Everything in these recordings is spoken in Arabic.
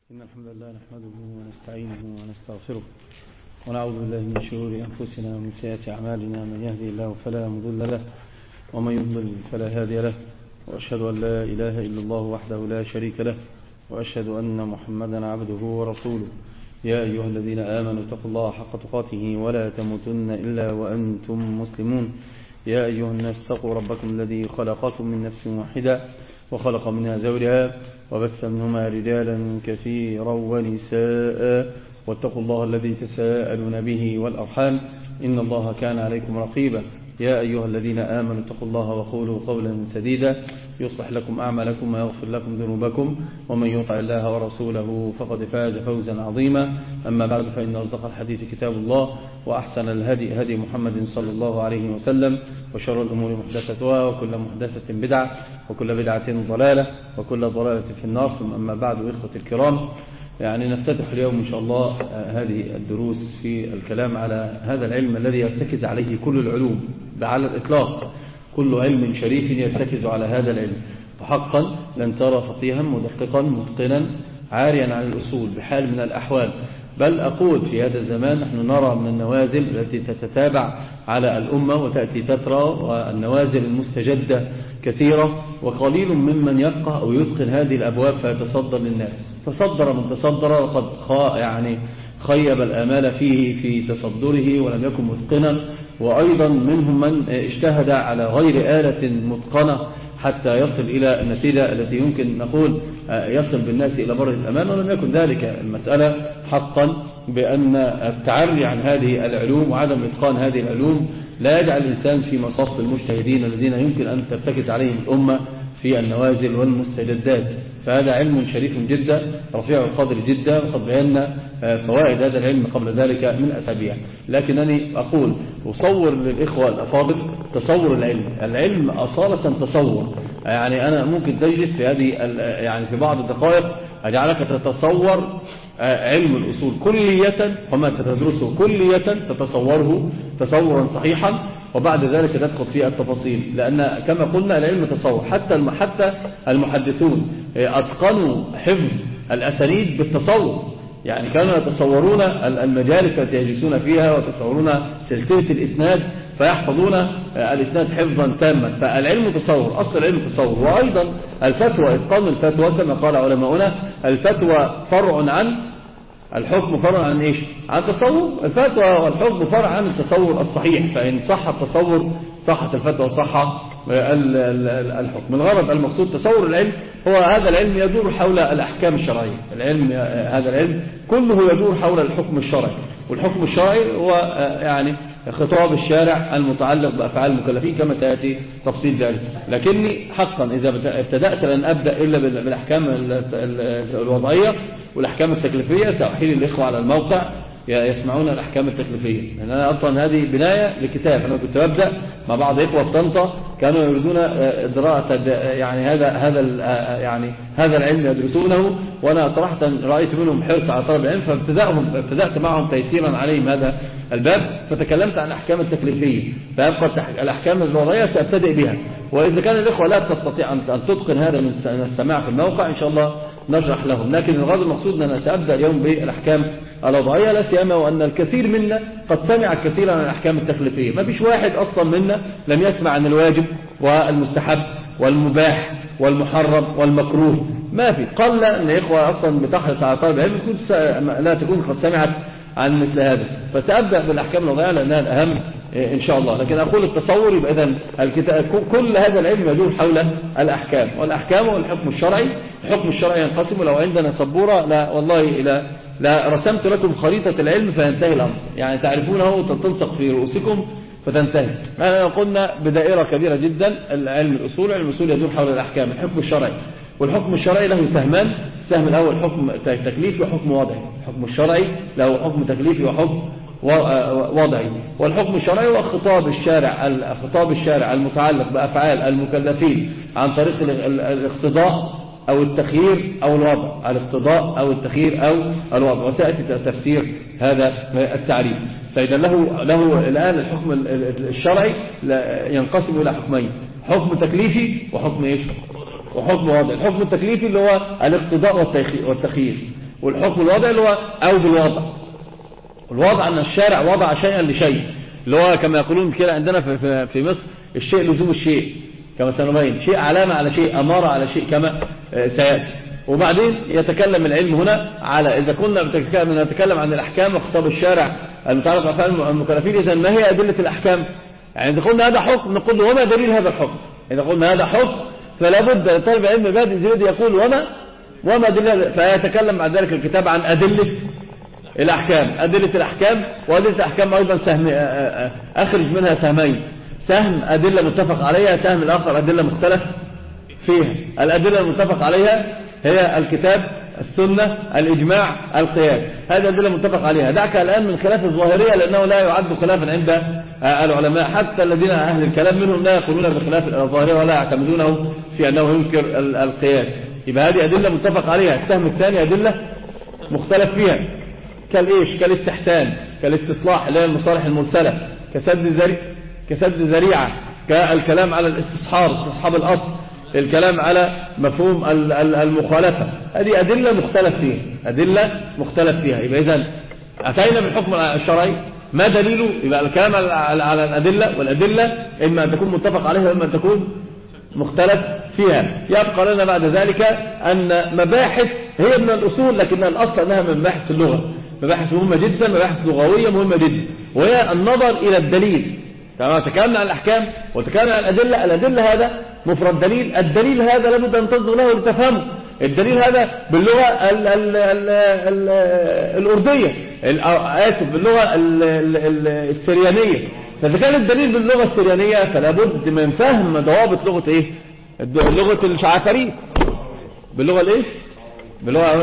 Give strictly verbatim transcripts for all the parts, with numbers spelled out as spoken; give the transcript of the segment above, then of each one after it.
إن الحمد لله نحمده ونستعينه ونستغفره ونعوذ بالله من شرور أنفسنا ومن سيئات أعمالنا. من يهدي الله فلا مضل له ومن يضلل فلا هادي له، وأشهد أن لا إله إلا الله وحده لا شريك له، وأشهد أن محمدا عبده ورسوله. يا أيها الذين آمنوا اتقوا الله حق تقاته ولا تموتن إلا وأنتم مسلمون. يا أيها الناس اتقوا ربكم الذي خلقكم من نفس واحدة وخلق منها زوجها وبث منهما رجالا كثيرا ونساء، واتقوا الله الذي تساءلون به والأرحام إن الله كان عليكم رقيبا. يا أيها الذين آمنوا اتقوا الله وقولوا قولا سديدا يصلح لكم أعمالكم ويغفر لكم ذنوبكم، ومن يطع الله ورسوله فقد فاز فوزا عظيما. أما بعد، فإن أصدق الحديث كتاب الله، وأحسن الهدي هدي محمد صلى الله عليه وسلم، وشر الأمور محدثتها، وكل محدثة بدعة، وكل بدعة ضلالة، وكل ضلالة في النار. ثم أما بعد، إخوة الكرام، يعني نفتتح اليوم إن شاء الله هذه الدروس في الكلام على هذا العلم الذي يرتكز عليه كل العلوم على الإطلاق. كل علم شريف يرتكز على هذا العلم، فحقا لن ترى فقيها مدققا متقنا عاريا عن الأصول بحال من الأحوال. بل أقول في هذا الزمان نحن نرى من النوازل التي تتتابع على الأمة وتأتي تترى، والنوازل المستجدة كثيرة، وقليل ممن يفقه أو يتقن هذه الأبواب فيتصدر للناس. تصدر من تصدر وقد يعني خيب الآمال فيه في تصدره ولم يكن متقنا، وأيضا منهم من اجتهد على غير آلة متقنة حتى يصل إلى النتيجة التي يمكن نقول يصل بالناس إلى بر الأمان، ولم يكن ذلك. المسألة حقا بأن التعري عن هذه العلوم وعدم إتقان هذه العلوم لا يجعل الإنسان في مصاف المجتهدين الذين يمكن أن ترتكز عليهم الأمة في النوازل والمستجدات. فهذا علم شريف جدا رفيع القدر جدا، وقد بينا فوائد هذا العلم قبل ذلك من أسابيع. لكنني أقول أصور للإخوة الأفاضل تصور العلم. العلم أصالة تصور، يعني أنا ممكن تجلس في هذه يعني في بعض الدقائق أجعلك تتصور علم الأصول كلية وما ستدرسه كلية تتصوره تصورا صحيحا، وبعد ذلك تدخل في التفاصيل. لأن كما قلنا العلم تصور. حتى حتى المحدثون أتقنوا حفظ الأسانيد بالتصور، يعني كانوا يتصورون المجالس التي يجلسون فيها ويتصورون سلسلة الإسناد فيحفظون الإسناد حفظا تاما. فالعلم تصور، أصل العلم تصور. وأيضا الفتوى، إتقان الفتوى كما قال علماؤنا، الفتوى فرع عن الحكم، فرع عن إيش؟ عن التصور. الفتوى والحكم فرع عن التصور الصحيح، فإن صح التصور صحت الفتوى وصح الحكم. الغرض المقصود تصور العلم هو هذا العلم يدور حول الأحكام الشرعية. العلم هذا العلم كله يدور حول الحكم الشرعي، والحكم الشرعي هو يعني خطاب الشارع المتعلق بأفعال المكلفين كما سيأتي تفصيل ذلك. لكني حقا إذا ابتدأت لن أبدأ إلا بالأحكام الوضعية والأحكام التكليفية. سأحيل الإخوة على الموقع يسمعون الأحكام التكليفية، لأن أنا أصلا هذه بناية لكتاب. أنا كنت ببدأ مع بعض إخوة في طنطا كانوا يريدون إدراء يعني هذا هذا يعني هذا العلم يدرسونه، وأنا صراحة رأيت منهم حرص على طلب العلم، فابتدأهم ابتدأت معهم تيسيرا عليهم هذا الباب، فتكلمت عن الأحكام التكليفية. فيبقى الأحكام الوضعية سأبتدئ بها، وإذا كان الإخوة لا تستطيع أن تتقن هذا من السماع في الموقع إن شاء الله نشرح لهم. لكن الغرض المقصود أن أنا سأبدأ اليوم بالأحكام الوضعية، لا سيما وأن الكثير منا قد سمع كثيرا عن الأحكام التكليفية. ما فيش واحد أصلا منا لم يسمع عن الواجب والمستحب والمباح والمحرم والمكروه. ما في. قل أن إخوة أصلا بتحرص على طالب العلم لا تكون قد سمعت عن مثل هذا. فسأبدأ بالأحكام الوضعية لأنها الأهم إن شاء الله. لكن أقول التصور يبقى إذن الكتاب كل هذا العلم يدور حول الأحكام، والأحكام والحكم الشرعي. الحكم الشرعي ينقسم، لو عندنا سبورة لا والله لا لا رسمت لكم خريطة العلم فينتهي الأمر، يعني تعرفونه تنسق في رؤوسكم فتنتهي. أنا قلنا بدائرة كبيرة جدا العلم الأصول. علم الأصول يدور حول الأحكام. الحكم الشرعي، والحكم الشرعي له سهمان. السهم الأول حكم تكليفي وحكم وضعي. الحكم الشرعي له حكم تكليفي وحكم وضعي. والحكم الشرعي هو خطاب الشارع خطاب الشارع المتعلق بأفعال المكلفين عن طريق الاقتضاء أو التخيير أو الوضع. الاقتضاء أو التخيير أو الوضع، وسيأتي تفسير هذا التعريف. فإذا له له الآن الحكم الشرعي ينقسم إلى حكمين: حكم تكليفي وحكم إيش؟ وحكم وضع. الحكم التكليفي اللي هو الاقتضاء والتخيير. والحكم الوضع اللي هو أو بالوضع. الوضع أن الشارع وضع شيئا لشيء، اللي هو كما يقولون كده عندنا في, في, في مصر الشيء لزوم الشيء، كما سنبين شيء علامة على شيء، أمارة على شيء، كما سيأتي. وبعدين يتكلم العلم هنا على إذا كنا نتكلم عن الأحكام وخطاب الشارع المتعلق بأفعال المكلفين، إذا ما هي أدلة الأحكام؟ يعني إذا قلنا هذا حكم نقول وما دليل هذا الحكم؟ إذا قلنا هذا حكم فلا بد لطالب علم بادئ زيد يقول وما وما دليل، فيتكلم بعد ذلك الكتاب عن أدلة الأحكام. أدلة الأحكام وأدلة الأحكام أيضا سهم، أخرج منها سهمين: سهم أدلة متفق عليها، سهم الآخر أدلة مختلف فيها. الأدلة المتفق عليها هي الكتاب، السنة، الإجماع، القياس، هذه أدلة متفق عليها. دعك الآن من خلاف الظاهرية لأنه لا يعد خلافا عند العلماء، حتى الذين أهل الكلام منهم لا يقولون بخلاف الظاهرية ولا يعتمدونه في أنه ينكر القياس. يبقى هذه أدلة متفق عليها. السهم الثاني أدلة مختلف فيها، كالإيش؟ كالاستحسان، كالاستصلاح اللي هي المصالح المرسلة، كسد ذريعة، كسد ذريعة، كالكلام على الاستصحاب، استصحاب الأصل، الكلام على مفهوم المخالفة. هذه أدلة مختلف فيها، أدلة مختلف فيها. يبقى إذن أتينا بالحكم الشرعي، ما دليله؟ يبقى الكلام على الأدلة، والأدلة إما أن تكون متفق عليها وإما أن تكون مختلف فيها. يبقى لنا بعد ذلك أن مباحث هي من الأصول لكنها الأصل أنها من مباحث اللغة، مباحث مهمة جدا، مباحث لغوية مهمة جدا، وهي النظر إلى الدليل. كما تكلمنا عن الأحكام وتكلمنا عن الأدلة، الأدلة هذا مفرد دليل، الدليل هذا لابد أن تنظر له لتفهمه. الدليل هذا باللغة ال ال ال ال الأردية، آسف باللغة ال ال السريانية. فإذا كان الدليل باللغة السريانية فلا بد من فهم ضوابط لغة إيه؟ لغة الشعافريت، باللغة الإيش؟ باللغة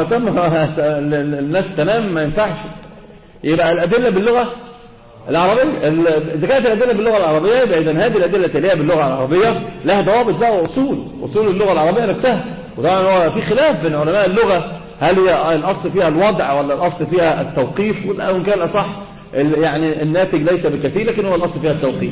الناس تنام ما ينفعش. يبقى الأدلة باللغة العربية. إذا كانت الأدلة باللغة العربية يبقى إذن هذه الأدلة اللي هي باللغة العربية لها ضوابط بقى وأصول، أصول اللغة العربية نفسها. وطبعا هو في خلاف بين علماء اللغة، هل هي الأصل فيها الوضع ولا الأصل فيها التوقيف؟ وإن كان الأصح يعني الناتج ليس بكثير لكن هو الأصل فيها التوقيف.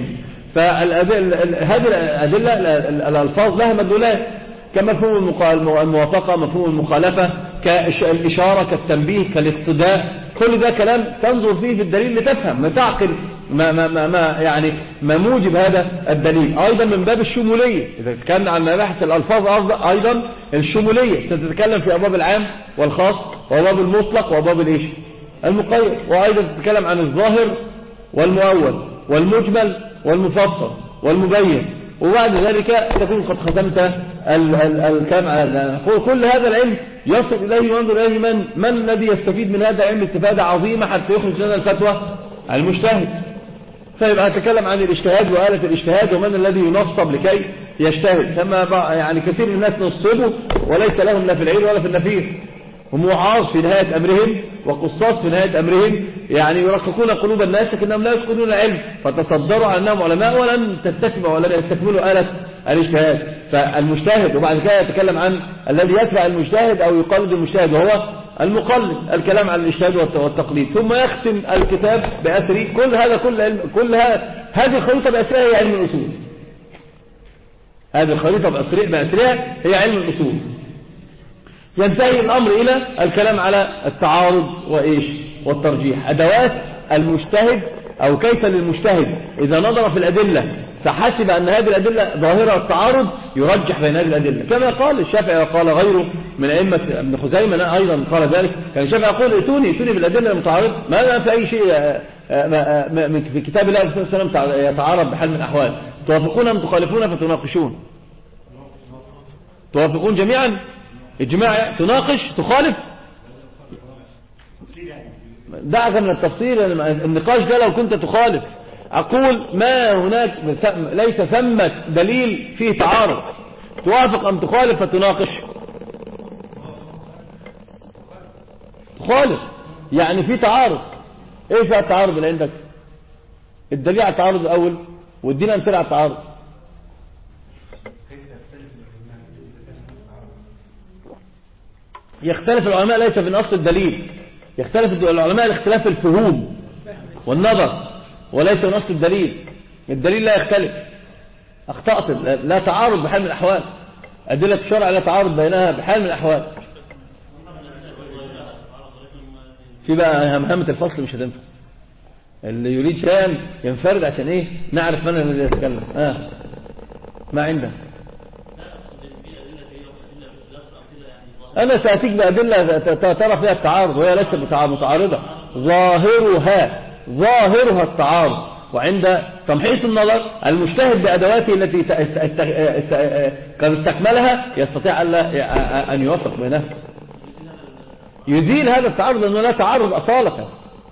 فهذه الأدلة الألفاظ لها مدلولات، كمفهوم الموافقة، مفهوم المخالفة، كالإشارة، كالتنبيه، كالاقتداء. كل ده كلام تنظر فيه بالدليل لتفهم، ما تعقل ما, ما, ما, ما يعني ما موجب هذا الدليل. أيضا من باب الشمولية، إذا تكلمنا عن مباحث الألفاظ أيضا الشمولية ستتكلم في أبواب العام والخاص وأبواب المطلق وأبواب الإيش؟ المقيد. وأيضا تتكلم عن الظاهر والمؤول والمجمل والمفصل والمبين. وبعد ذلك تكون قد ختمت الكلام. كل هذا العلم يصل إليه وينظر إليه من من الذي يستفيد من هذا العلم استفادة عظيمة حتى يخرج لنا الفتوى المجتهد. فيبقى أتكلم عن الاجتهاد وآلة الاجتهاد ومن الذي ينصب لكي يجتهد. كما يعني كثير من الناس نصبوا وليس لهم لا في العير ولا في النفير، هم وعاظ في نهاية أمرهم وقصاص في نهاية أمرهم، يعني يرققون قلوب الناس لكنهم لا يتقنون العلم، فتصدروا على أنهم علماء ولن تستكملوا ولن يستكملوا آلة الاجتهاد. فالمجتهد، وبعد كده يتكلم عن الذي يتبع المجتهد أو يقلد المجتهد وهو المقلد، الكلام عن الاجتهاد والتقليد. ثم يختم الكتاب بأثري. كل هذا كل علم، كل هذه الخريطة بأسرها هي علم الأصول. هذه الخريطة بأسرها هي علم الأصول. ينتهي الأمر إلى الكلام على التعارض وإيش والترجيح، أدوات المجتهد أو كيف للمجتهد إذا نظر في الأدلة فحسب أن هذه الأدلة ظاهرة التعارض يرجح بين هذه الأدلة، كما قال الشافعي وقال غيره من أئمة ابن خزيمة أيضا قال ذلك. كان الشافعي يقول ائتوني ائتوني بالأدلة المتعارضة، ما في أي شيء في كتاب الله صلى الله عليه وسلم يتعارض بحال من الأحوال. توافقون أم تخالفون فتناقشون؟ توافقون جميعا إجماع، تناقش تخالف. دعك من التفصيل، النقاش ده لو كنت تخالف. أقول ما هناك ليس ثمة دليل فيه تعارض، توافق أم تخالف فتناقش؟ تخالف يعني في تعارض. ايه فيها التعارض اللي عندك؟ الدليل على التعارض الأول وادينا أمثلة على التعارض. يختلف العلماء ليس من أصل الدليل، يختلف العلماء لاختلاف الفهوم والنظر وليس من أصل الدليل. الدليل لا يختلف. أخطأت، لا تعارض بحال من الأحوال. أدلة الشرع لا تعارض بينها بحال من الأحوال. في بقى همهمة الفصل مش هتنفع. اللي يريد شيئا ينفرد عشان ايه؟ نعرف من الذي يتكلم. اه ما عندك. انا سأتيك بأدلة ترى فيها التعارض وهي ليست متعارضة، ظاهرها ظاهرها التعارض. وعند تمحيص النظر المجتهد بأدواته التي قد استكملها يستطيع أن يوفق بينها، يزيل هذا التعارض لأنه لا تعارض أصالة.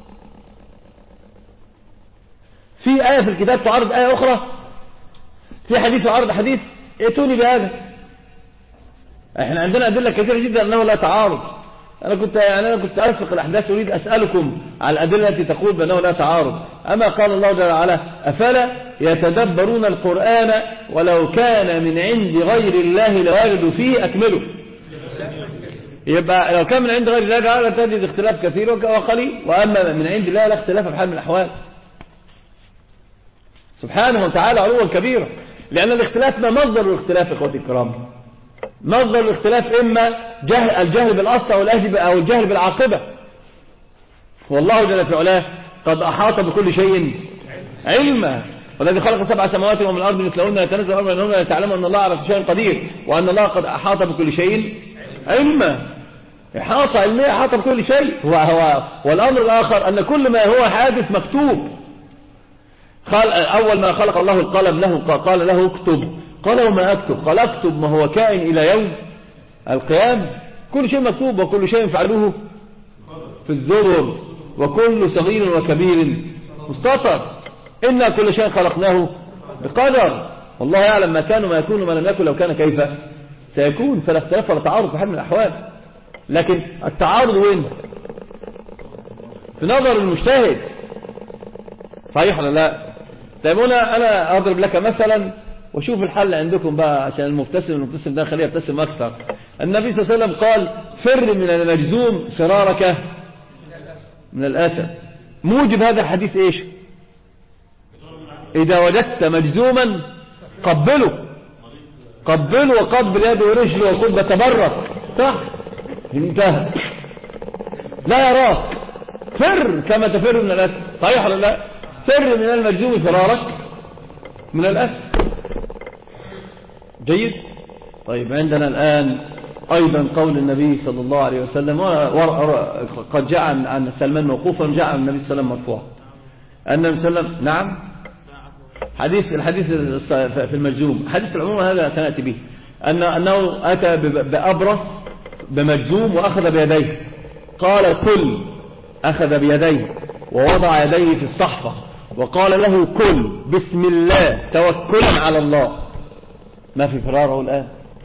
في آية في الكتاب تعارض آية أخرى، في حديث يعارض حديث، ائتوني بهذا. احنا عندنا أدلة كثيرة جدا أنه لا تعارض. أنا كنت يعني أنا كنت أسبق الأحداث أريد أسألكم على الأدلة التي تقول بأنه لا تعارض. أما قال الله جل وعلا أفلا يتدبرون القرآن ولو كان من عند غير الله لوجدوا فيه أكمله. يبقى لو كان من عند غير الله جعل تجد اختلاف كثير وقليل، وأما من عند الله لا اختلاف بحال من الأحوال سبحانه وتعالى علوا كبيرا. لأن الاختلاف ما مصدر الاختلاف إخوتي الكرام، مصدر الاختلاف إما جهل الجهل بالأصل أو الجهل بالعاقبة. والله جل في علاه قد أحاط بكل شيء علما، والذي خلق سبع سماوات ومن الأرض مثلهن يتنزل الأمر بينهن لتعلموا أن الله على كل شيء قدير وأن الله قد أحاط بكل شيء علما. إحاطة علمية أحاط بكل شيء. هو هو والأمر الآخر أن كل ما هو حادث مكتوب. أول ما خلق الله القلم له قال له اكتب، قال وما أكتب؟ قال اكتب ما هو كائن إلى يوم القيامة. كل شيء مكتوب وكل شيء فعلوه في الزبر وكل صغير وكبير مستطر. إنا كل شيء خلقناه بقدر، والله يعلم ما كان وما يكون وما لم يكن لو كان كيف سيكون. فلا اختلاف ولا تعارض في حال من الأحوال. لكن التعارض وين؟ في نظر المجتهد. صحيح ولا لا؟ طيب هنا أنا أضرب لك مثلا وشوف الحل عندكم بقى عشان المبتسم المبتسم ده خليه يبتسم أكثر. النبي صلى الله عليه وسلم قال فر من المجذوم فرارك من الأسد. موجب هذا الحديث إيش؟ إذا وجدت مجذوما قبله، قبله وقبل يده ورجله وقل بتبرك. صح؟ انتهى، لا يراك، فر كما تفر من الأسد. صحيح ولا لا؟ فر من المجذوم فرارك من الأسد. جيد. طيب عندنا الآن أيضا قول النبي صلى الله عليه وسلم، قد جاء عن سلمان موقوفا جاء عن النبي صلى الله عليه وسلم مرفوعا أن النبي صلى الله عليه وسلم نعم حديث الحديث في المجزوم حديث العموم هذا سنأتي به أن أنه أتى بأبرص بمجزوم وأخذ بيديه، قال كل، أخذ بيديه ووضع يديه في الصحفة وقال له كل بسم الله توكلا على الله. ما في فراره الآن.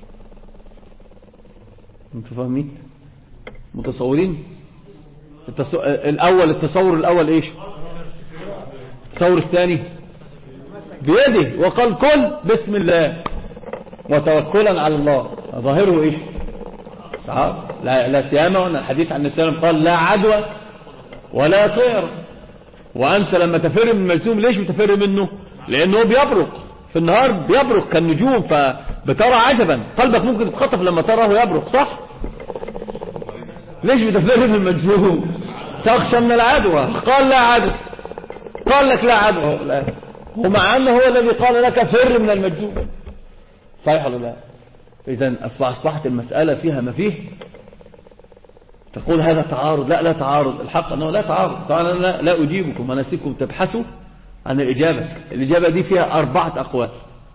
انتوا فاهمين؟ متصورين؟ التصو... الأول التصور الأول إيش؟ التصور الثاني بيده وقال كل بسم الله وتوكلا على الله. ظاهره إيش؟ لا, لا سيامة. وأن الحديث عن النبي صلى الله عليه وسلم قال لا عدوى ولا طير. وأنت لما تفر من المجزوم ليش بتفر منه؟ لأنه بيبرق في النهار، بيبرق كالنجوم فبترى عجبا، قلبك ممكن تتخطف لما تراه يبرق. صح؟ ليش بتفر من المجزوم؟ تخشى من العدوى. قال لا عدوى، قال لك لا عدوى لا. ومع أنه هو الذي قال لك فر من المجزوم. صحيح ولا لا؟ إذن أصبحت المسألة فيها ما فيه. تقول هذا تعارض، لا لا تعارض. الحق أنه لا تعارض. طبعا أنا لا أجيبكم، أنا أسيبكم تبحثوا عن الإجابة. الإجابة دي فيها أربعة أقوال.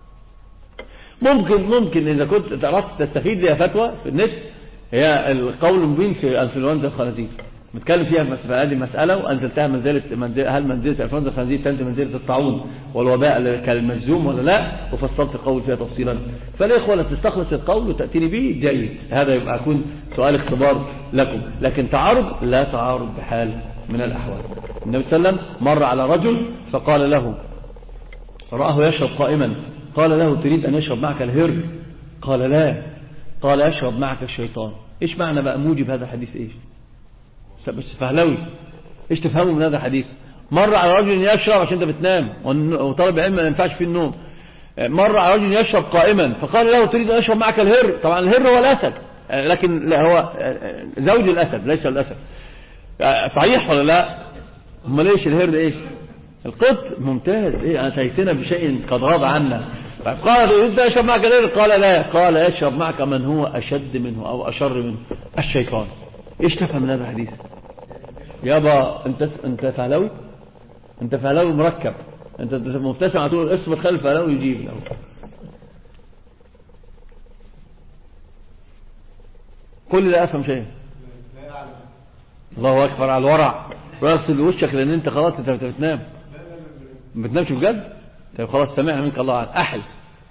ممكن ممكن إذا كنت أردت تستفيد بها فتوى في النت، هي القول المبين في انفلونزا الخنازير، نتكلم فيها في هذه المسألة وأنزلتها منزلة هل منزلة انفلونزا الخنازير تنزل منزلة الطاعون والوباء كالمجزوم ولا لا، وفصلت القول فيها تفصيلا. فالإخوة لا تستخلص القول وتأتيني به جيد، هذا يبقى يكون سؤال اختبار لكم. لكن تعارض لا تعارض بحال من الأحوال. النبي صلى الله عليه وسلم مر على رجل فقال له، رآه يشرب قائما، قال له تريد أن يشرب معك الهر؟ قال لا، قال يشرب معك الشيطان. إيش معنى بقى موجب هذا الحديث؟ إيش بس فهلوي إيش تفهموا من هذا الحديث؟ مر على رجل يشرب عشان أنت بتنام وطالب علم ما ينفعش فيه النوم، مر على رجل يشرب قائما فقال له تريد أن يشرب معك الهر؟ طبعا الهر هو الأسد، لكن لا هو زوج الأسد ليس الأسد. صحيح ولا لا؟ امال ايش الهرد؟ ايش القط؟ ممتاز. ايه اتيتنا بشيء قد غاب عنا. قال انت اشرب معك الهرد؟ قال لا. قال اشرب معك من هو اشد منه او اشر منه، الشيطان. ايش تفهم من هذا الحديث يابا؟ انت انت فهلوي، انت فهلوي مركب، انت مبتسم على طول. اصبر خلف فهلوي يجيب له. كل لا افهم شيء. الله اكبر على الورع. واغسل وشك لان انت خلاص انت بتنام. ما بتنامش بجد؟ طيب خلاص سمعنا منك الله عنه. احل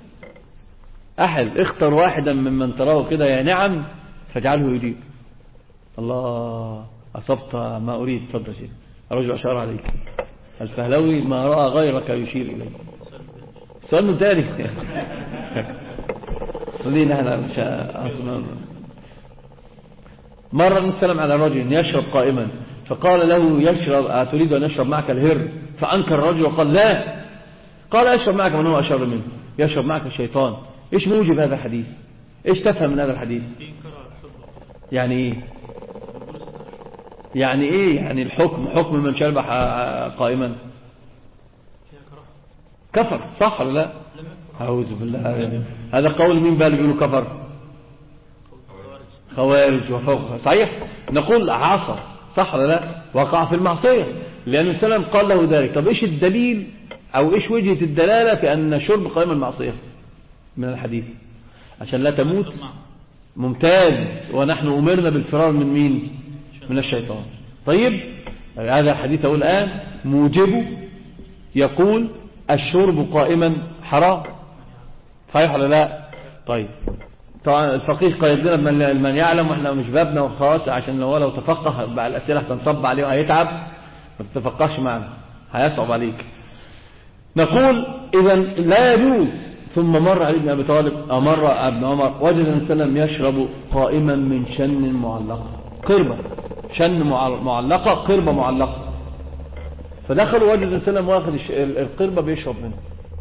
احل اختر واحدا ممن تراه كده يا نعم فاجعله يجيب. الله أصبت ما أريد. تفضل شيء. الرجل أشار عليك. الفهلوي ما رأى غيرك يشير إليه. سؤال متالي. خلينا احنا مش أصلا. مر النبي صلى الله عليه وسلم على رجل يشرب قائما فقال له يشرب تريد أن يشرب معك الهر؟ فأنكر الرجل وقال لا. قال أشرب معك من هو أشر منه؟ يشرب معك الشيطان. إيش موجب هذا الحديث؟ إيش تفهم من هذا الحديث؟ يعني إيه؟ يعني إيه يعني الحكم حكم من شرب قائما كفر، صح ولا لا؟ أعوذ بالله. هذا قول مين بقى اللي بيقولوا كفر؟ خوارج وفوق. صحيح نقول عصر، صح ولا لا؟ وقع في المعصية لأن النبي صلى الله عليه وسلم قال له ذلك. طب إيش الدليل أو إيش وجهة الدلالة في أن شرب قائما المعصية من الحديث؟ عشان لا تموت. ممتاز. ونحن أمرنا بالفرار من مين؟ من الشيطان. طيب هذا الحديث أقول الآن موجبه يقول الشرب قائما حرام، صحيح ولا لا؟ طيب طبعا الفقيه قيد لنا من يعلم، واحنا مش بابنا وخلاص، عشان لو لو تفقه بقى الأسئلة هتنصب عليه وهيتعب. ما تتفقهش معنا هيصعب عليك. نقول إذا لا يجوز. ثم مر علي بن أبي طالب أمر ابن عمر وجد النبي صلى الله عليه وسلم يشرب قائما من شن معلقة، قربة شن معلقة، قربة معلقة. فدخلوا وجد النبي صلى الله عليه وسلم واخد القربة بيشرب منه.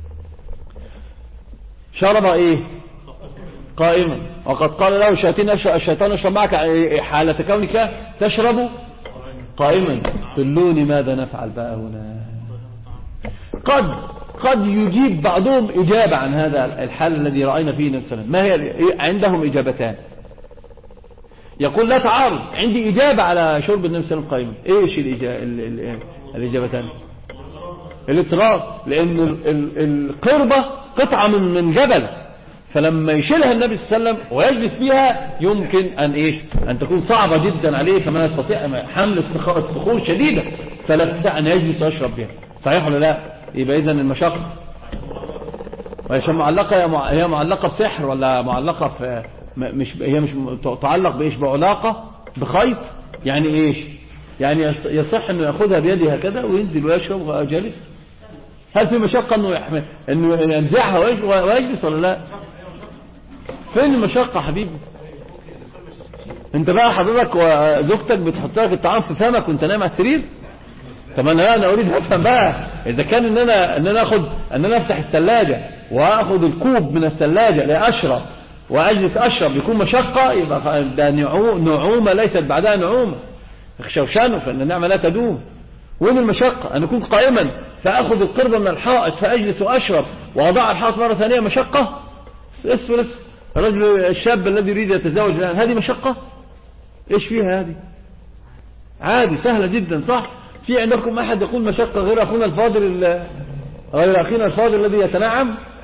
شرب ايه؟ قائما. وقد قال له الشيطان اشرب معك حالة كونك تشرب قائما. دلوني ماذا نفعل بقى هنا. قد قد يجيب بعضهم إجابة عن هذا الحال الذي رأينا فيه النبي صلى الله عليه وسلم. ما هي؟ عندهم إجابتان. يقول لا تعارض. عندي إجابة على شرب النبي صلى الله عليه وسلم قائما. إيش الإجابتان؟ الاضطرار. لأن القربة قطعة من من جبل، فلما يشيلها النبي صلى الله عليه وسلم ويجلس بها يمكن أن إيش أن تكون صعبة جدا عليه، فما يستطيع حمل الصخور شديدة، فلا يستطيع أن يجلس ويشرب بها. صحيح ولا لا؟ يبقى إذن المشقة. وهي معلقة، هي معلقة بسحر ولا معلقة في مش هي مش تعلق بإيش؟ بعلاقة بخيط. يعني إيش؟ يعني يصح أنه يأخذها بيده هكذا وينزل ويشرب جالس. هل في مشقة أنه يحمل أنه ينزعها ويجلس ولا لا؟ فين المشقة حبيبي؟ انت بقى حضرتك وزوجتك بتحط لك الطعام في فمك وانت نايم على السرير. طب انا انا اريد افهم بقى اذا كان ان انا ان انا اخد ان انا افتح الثلاجه واخد الكوب من الثلاجه لاشرب واجلس اشرب يكون مشقه، يبقى ده نعومه ليست بعدها نعومه. اخشوشانه فان النعمه لا تدوم. وين المشقه؟ ان اكون قائما فاخذ القربه من الحائط فاجلس واشرب واضع الحائط مره ثانيه. مشقه؟ اسفل اسفل. الرجل الشاب الذي يريد يتزوج الآن، هذه مشقة؟ ايش فيها هذه؟ عادي سهلة جدا، صح؟ في عندكم احد يقول مشقة غير اخونا الفاضل غير اخينا الفاضل الذي يتنعم؟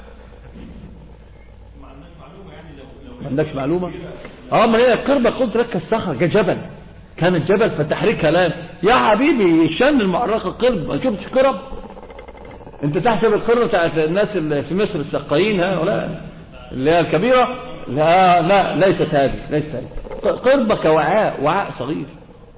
ما عندكش معلومة؟ اه ما هي القربة قلت لك الصخر كجبل، كانت جبل فتحركها الان. يا حبيبي الشن المعرقة قرب، ما شفتش قرب؟ انت تحسب القربة بتاعت الناس اللي في مصر السقايين ها ولا اللي هي الكبيرة؟ لا لا ليست هذه، ليست هذه. قربة كوعاء، وعاء صغير.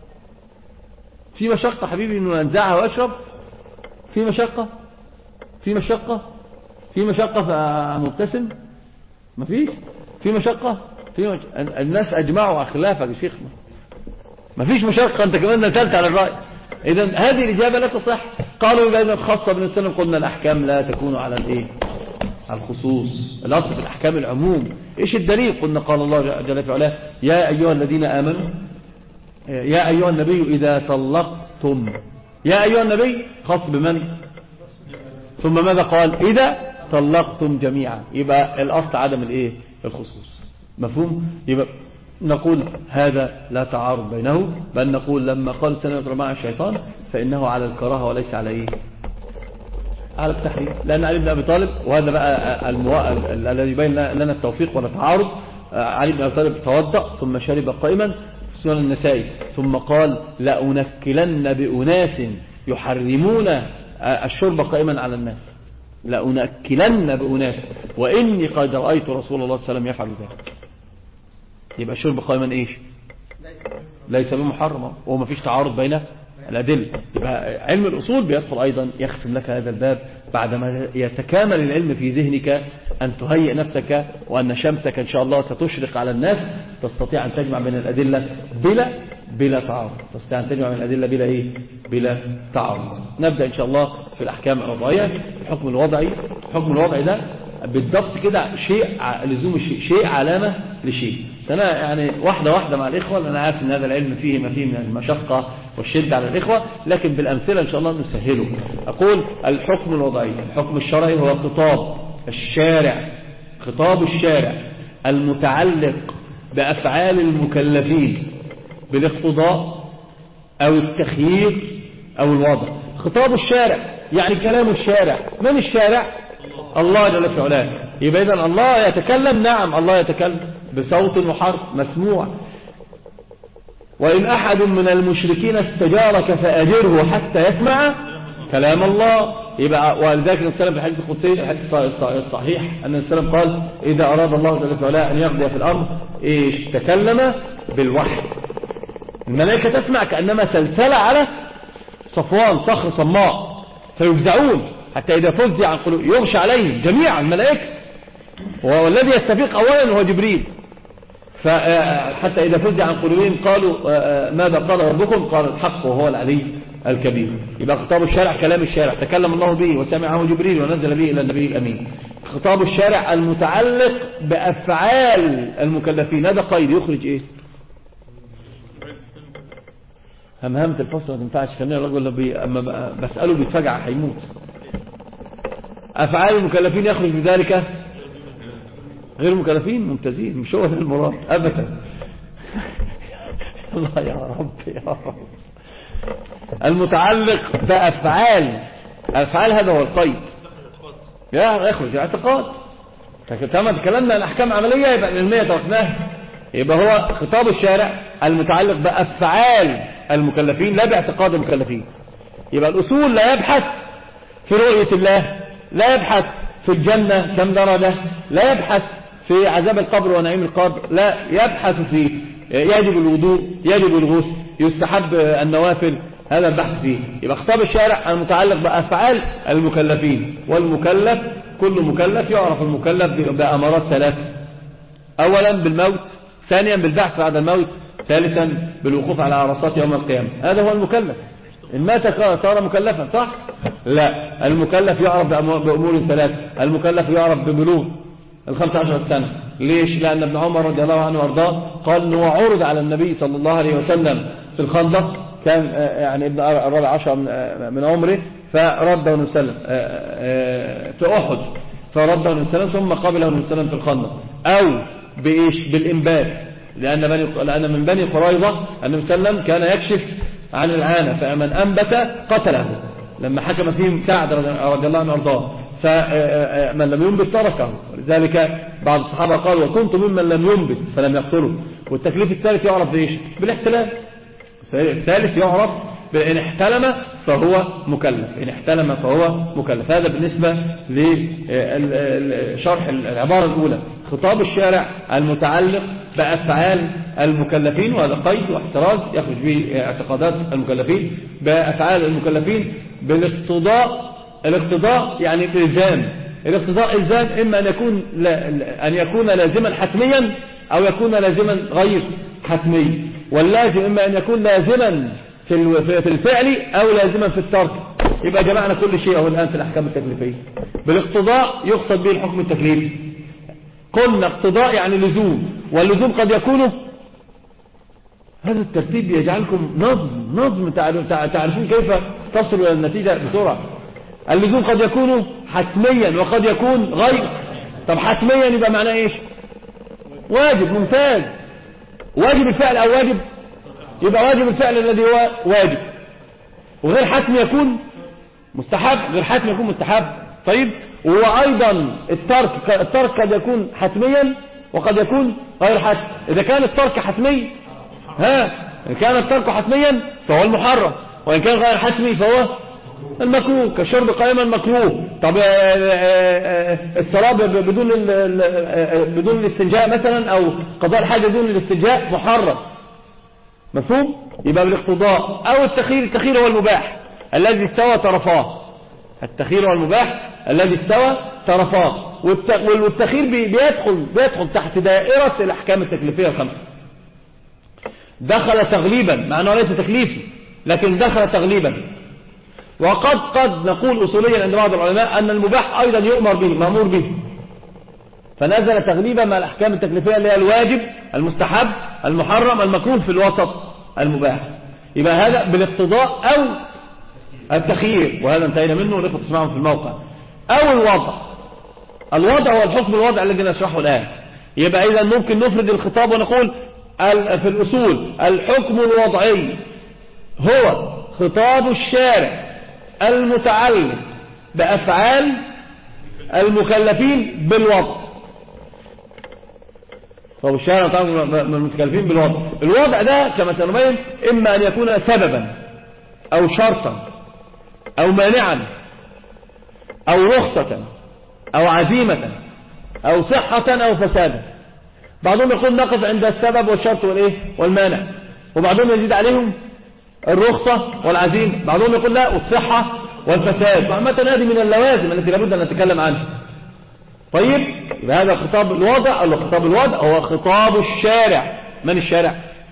في مشقة حبيبي انه انزعها واشرب؟ في مشقة؟ في مشقة؟ في مشقة فمبتسم؟ ما فيش؟ في مشقة؟ في مش... الناس اجمعوا خلافك يا شيخ. ما فيش مشقة، انت كمان نتلت على الرأي. اذا هذه الاجابة لا تصح. قالوا اذا الخاصة بن السلام قلنا الاحكام لا تكون على الايه؟ على الخصوص. الأصل في الأحكام العموم. إيش الدليل؟ قلنا قال الله جل في علاه يا أيها الذين آمنوا يا أيها النبي إذا طلقتم، يا أيها النبي خاص بمن؟ ثم ماذا قال؟ إذا طلقتم جميعا. يبقى الأصل عدم الإيه؟ الخصوص. مفهوم؟ يبقى نقول هذا لا تعارض بينه، بل نقول لما قال سنة مع الشيطان فإنه على الكراهة وليس على إيه؟ على التحريم. لأن علي بن أبي طالب، وهذا بقى الذي يبين لنا التوفيق ولا تعارض، علي بن أبي طالب توضأ ثم شرب قائما في سنن النسائي، ثم قال لأنكلن بأناس يحرمون الشرب قائما على الناس، لأنكلن بأناس وإني قد رأيت رسول الله صلى الله عليه وسلم يفعل ذلك. يبقى الشرب قائما إيش؟ ليس بمحرم، وما فيش تعارض بين الأدلة. يبقى علم الأصول بيدخل أيضا يختم لك هذا الباب بعدما يتكامل العلم في ذهنك، أن تهيئ نفسك وأن شمسك إن شاء الله ستشرق على الناس، تستطيع أن تجمع بين الأدلة بلا بلا تعارض، تستطيع أن تجمع بين الأدلة بلا إيه؟ بلا تعارض. نبدأ إن شاء الله في الأحكام الوضعية. الحكم الوضعي، الحكم الوضعي ده بالضبط كده شيء لزوم الشيء، شيء علامة لشيء. أنا يعني واحدة واحدة مع الإخوة، لأن أنا عارف أن هذا العلم فيه ما فيه من المشقة والشدة على الإخوة، لكن بالأمثلة إن شاء الله نسهله. أقول الحكم الوضعي، الحكم الشرعي هو خطاب الشارع، خطاب الشارع المتعلق بأفعال المكلفين بالاقتضاء أو التخيير أو الوضع. خطاب الشارع يعني كلام الشارع. من الشارع؟ الله جل في علاه. يبقى إذن الله يتكلم، نعم الله يتكلم بصوت وحرف مسموع. وإن أحد من المشركين استجارك فأجره حتى يسمع كلام الله. يبقى ولذلك النبي صلى الله عليه وسلم في الحديث القدسي، الحديث الصحيح، أن النبي صلى الله عليه وسلم قال إذا أراد الله جل في علاه أن يقضي في الأمر إيش؟ تكلم بالوحي. الملائكة تسمع كأنما سلسلة على صفوان صخر صماء، فيفزعون حتى إذا فزع عن قلوب يغشى عليهم جميعا الملائكة، والذي يستفيق أولا هو جبريل. فحتى إذا فزع عن قلوبهم قالوا ماذا قال ربكم؟ قال الحق وهو العلي الكبير. يبقى خطاب الشارع كلام الشارع تكلم الله به وسمعه جبريل ونزل به إلى النبي الأمين. خطاب الشارع المتعلق بأفعال المكلفين، هذا قيد يخرج إيه؟ همهمة الفصل ما تنفعش، خلينا الرجل اللي أما بسأله بيتفجع هيموت. أفعال المكلفين يخرج بذلك غير المكلفين ممتازين، مش هو ده المراد أبدا. الله يا رب يا رب. المتعلق بأفعال أفعال هذا هو القيد، يا يخرج اعتقاد. كما تكلمنا عن أحكام عملية يبقى العلمية تركناها. يبقى هو خطاب الشارع المتعلق بأفعال المكلفين لا باعتقاد المكلفين. يبقى الأصول لا يبحث في رؤية الله، لا يبحث في الجنة كم درجة، لا يبحث في عذاب القبر ونعيم القبر، لا يبحث في يجب الوضوء، يجب الغسل، يستحب النوافل، هذا البحث فيه. يبقى خطاب الشارع المتعلق بأفعال المكلفين. والمكلف كل مكلف يعرف المكلف بأمارات ثلاثة: أولا بالموت، ثانيا بالبعث بعد الموت، ثالثا بالوقوف على عرصات يوم القيامة. هذا هو المكلف. إن مات صار مكلفا، صح؟ لا، المكلف يعرف بأمور ثلاثة. المكلف يعرف ببلوغ الخمس عشر سنة. ليش؟ لأن ابن عمر رضي الله عنه وارضاه قال أنه عرض على النبي صلى الله عليه وسلم في الخندق، كان يعني ابن الرابع عشر من عمره، فرده النبي صلى الله عليه وسلم في أحد، فرده النبي صلى الله عليه وسلم ثم قبله النبي صلى الله عليه وسلم في الخندق. أو بإيش؟ بالإنبات، لأن بني لأن من بني قريظة النبي صلى الله عليه وسلم كان يكشف عن العانة، فمن أنبت قتله لما حكم فيهم سعد رضي الله عنه وارضاه، فمن لم ينبت تركه. ولذلك بعض الصحابة قالوا وكنت ممن لم ينبت فلم يقتله. والتكليف الثالث يعرف بإيش؟ بالاحتلام. الثالث يعرف بإن احتلم فهو مكلف، إن احتلم فهو مكلف. هذا بالنسبة لشرح العبارة الأولى. خطاب الشارع المتعلق بأفعال المكلفين، وهذا قيد واحتراز يخرج به اعتقادات المكلفين بأفعال المكلفين بالاقتضاء. الاقتضاء يعني الإلزام. الاقتضاء إلزام إما أن يكون أن يكون لازما حتميا أو يكون لازما غير حتمي. واللازم إما أن يكون لازما في الفعل أو لازما في الترك. يبقى جمعنا كل شيء أهو الآن في الأحكام التكليفية. بالاقتضاء يقصد به الحكم التكليفي. قلنا اقتضاء يعني لزوم، واللزوم قد يكون هذا الترتيب يجعلكم نظم نظم تعرفون كيف تصلوا إلى النتيجة بسرعة. اللزوم قد يكون حتميا وقد يكون غير. طب حتميا يبقى معناه ايش؟ واجب. ممتاز. واجب الفعل او واجب؟ يبقى واجب الفعل الذي هو واجب. وغير حتم يكون مستحب. غير حتم يكون مستحب. طيب وهو ايضا الترك الترك قد يكون حتميا وقد يكون غير حتم. اذا كان الترك حتمي ها ان كان الترك حتميا فهو المحرم، وان كان غير حتمي فهو المكروه. كالشرب قائما مكروه. طب الصلاة بدون بدون الاستنجاء مثلا او قضاء الحاجة بدون الاستنجاء محرم. مفهوم؟ يبقى بالاقتضاء. او التخيير. التخيير هو المباح الذي استوى طرفاه. التخيير هو المباح الذي استوى طرفاه. والتخيير بيدخل بيدخل تحت دائرة الاحكام التكليفية الخمسة. دخل تغليبا مع انه ليس تكليفي لكن دخل تغليبا. وقد قد نقول أصوليا عند بعض العلماء أن المباح أيضا يؤمر به مأمور به، فنزل تغليبا مع الأحكام التكليفية اللي هي الواجب المستحب المحرم المكروه في الوسط المباح. يبقى هذا بالاقتضاء أو التخيير، وهذا انتهينا منه ونقف تسمعهم في الموقع. أو الوضع. الوضع هو الحكم الوضع الذي نشرحه الآن. يبقى إذا ممكن نفرد الخطاب ونقول في الأصول الحكم الوضعي هو خطاب الشارع المتعلق بأفعال المكلفين بالوضع. طب الشارع المتعلق بالمكلفين بالوضع، الوضع ده كما سنبين إما أن يكون سببا أو شرطا أو مانعا أو رخصة أو عزيمة أو صحة أو فسادا. بعضهم يقول نقف عند السبب والشرط والإيه والمانع، وبعضهم يزيد عليهم الرخصة والعزيمة، بعضهم يقول لا والصحة والفساد. وعامة هذه من اللوازم التي لابد أن نتكلم عنها. طيب يبقى هذا خطاب الوضع أو خطاب الوضع هو خطاب الشارع. من الشارع؟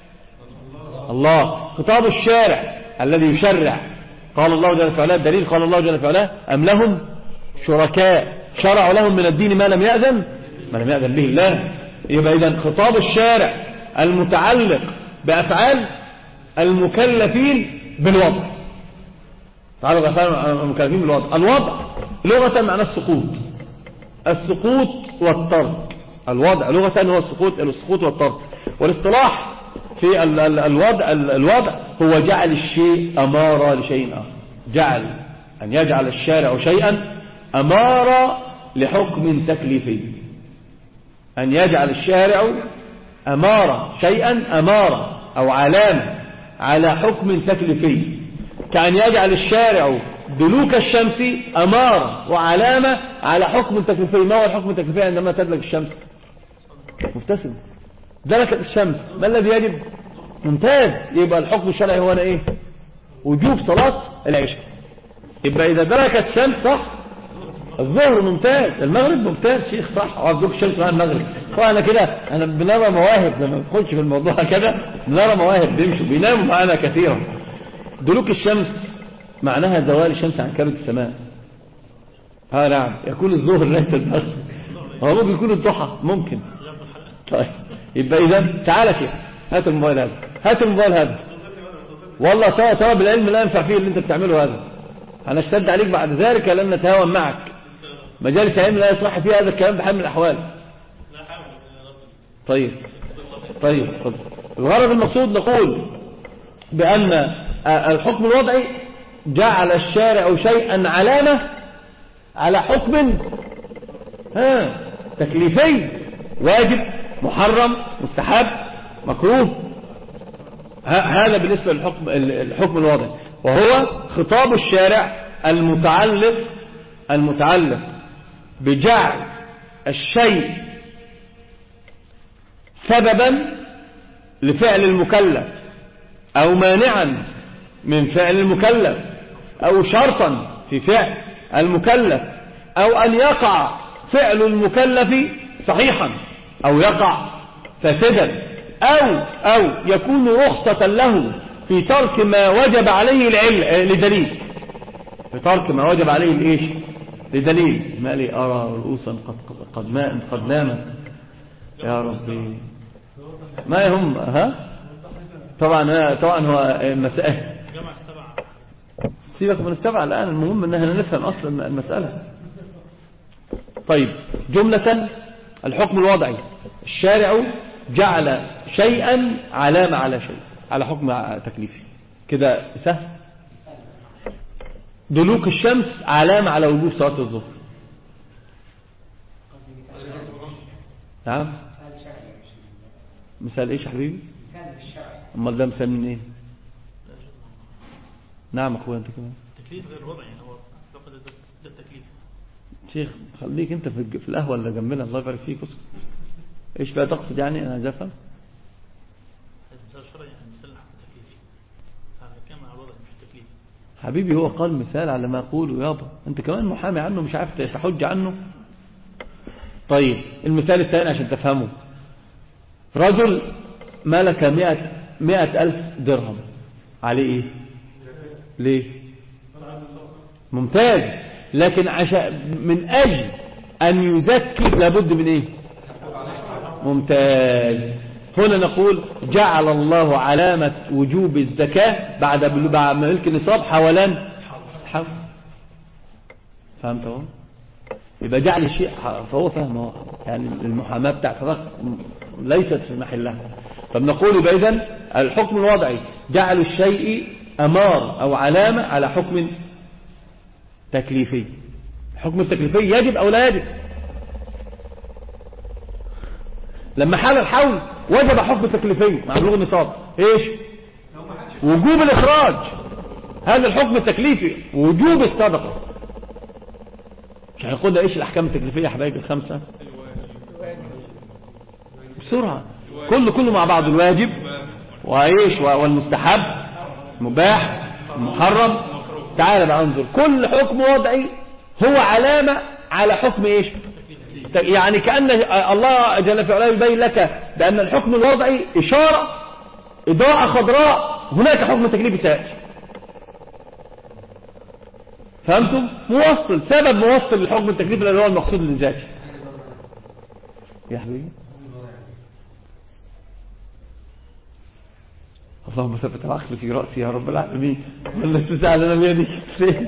الله. خطاب الشارع الذي يشرع. قال الله جل في علاه الدليل قال الله جل في علاه أم لهم شركاء شرعوا لهم من الدين ما لم يأذن ما لم يأذن به الله. يبقى إذن خطاب الشارع المتعلق بأفعال المكلفين بالوضع. تعالوا بأفعال المكلفين بالوضع. الوضع لغة معنى السقوط. السقوط والترك. الوضع لغة هو السقوط السقوط والترك. والاصطلاح في الوضع الوضع هو جعل الشيء أمارة لشيء آخر. جعل أن يجعل الشارع شيئا أمارة لحكم تكليفي. أن يجعل الشارع أمارة شيئا أمارة أو علامة على حكم تكليفي، كأن يجعل الشارع دلوك الشمس أمارة وعلامة على حكم تكليفي. ما هو الحكم التكليفي عندما تدلك الشمس؟ مبتسم. دلكت الشمس ما الذي يجب؟ ممتاز. يبقى الحكم الشرعي هو أنا إيه؟ وجوب صلاة العشاء. يبقى إذا دلكت الشمس صح الظهر ممتاز، المغرب ممتاز شيخ صح، وعبدوك الشمس عن المغرب. فأنا كده أنا بنرى مواهب لما ندخلش في الموضوع كده بنرى مواهب بيمشوا بيناموا معنا كثيرا. دلوك الشمس معناها زوال الشمس عن كبد السماء. ها نعم يكون الظهر ليس المغرب، هو ممكن يكون الضحى ممكن. طيب يبقى إذا تعالى شيخ هات الموبايل هذا هات الموبايل هذا والله سوا سوا بالعلم لا ينفع فيه اللي انت بتعمله هذا. هنشتد عليك بعد ذلك لن نتهاون معك. مجالس العلم لا يصح فيها هذا الكلام بحال من الأحوال. طيب طيب الغرض المقصود نقول بأن الحكم الوضعي جعل الشارع شيئا علامة على حكم ها تكليفي واجب محرم مستحب مكروه. هذا بالنسبة للحكم الحكم الوضعي، وهو خطاب الشارع المتعلق المتعلق بجعل الشيء سببا لفعل المكلف أو مانعا من فعل المكلف أو شرطا في فعل المكلف، أو أن يقع فعل المكلف صحيحا أو يقع فاسدا، أو أو يكون رخصة له في ترك ما وجب عليه العلم لدليل. في ترك ما وجب عليه الإيش لدليل. ما لي أرى رؤوسا قد قد ما قد نامت يا ربي ما يهم. ها طبعا طبعا هو مسألة سيبك من السبعة الآن، المهم ان احنا نفهم أصل المسألة. طيب جملة الحكم الوضعي، الشارع جعل شيئا علامة على شيء، على حكم تكليفي كده سهل. دلوك الشمس علامة على وجوب صلاة الظهر. نعم مثال ايش يا حبيبي؟ امال ده مثال من ايه؟ نعم اخويا انت كمان تكليف غير وضعي يعني، هو فقد ده التكليف. شيخ خليك انت في في القهوه اللي جنبنا، الله يبارك فيك. اسكت. ايش بقى تقصد يعني؟ انا عايز افهم. مثال شرعي يعني، مثال حق تكليفي، هذا كان على الوضع مش التكليف. حبيبي هو قال مثال على ما اقوله يابا، انت كمان محامي عنه مش عارف تحج عنه. طيب المثال الثاني عشان تفهمه، رجل ملك مئة مئة ألف درهم، عليه ايه؟ ليه؟ ممتاز. لكن عشان من أجل أن يزكي لابد من إيه؟ ممتاز. هنا نقول جعل الله علامة وجوب الزكاة بعد بعد ملك النصاب حولان حول. فهمت اهو؟ يبقى جعل الشيء فهو فهم يعني المحاماة بتاعت ليست في محلها. طب نقول يبقى إذن الحكم الوضعي جعل الشيء أمار أو علامة على حكم تكليفي. الحكم التكليفي يجب أو لا يجب؟ لما حال الحول وجب حكم تكليفي مع بلوغ النصاب، ايش؟ وجوب الإخراج. هذا الحكم التكليفي وجوب الصدقة. مش هنقول ايش الأحكام التكليفية يا حبايبي الخمسة بسرعة؟ كله كله مع بعض، الواجب وايش والمستحب مباح محرم. تعال بقى انظر، كل حكم وضعي هو علامة على حكم ايش؟ يعني كأن الله جل في علاه يبين لك بأن الحكم الوضعي إشارة إضاءة خضراء، هناك حكم تكليفي سيأتي. فهمتم؟ موصل، سبب موصل للحكم التكليفي اللي هو المقصود الذاتي. يا حبيبي اللهم ثبت العقل في رأسي يا رب العالمين، ولا تزعل انا بيدك فين؟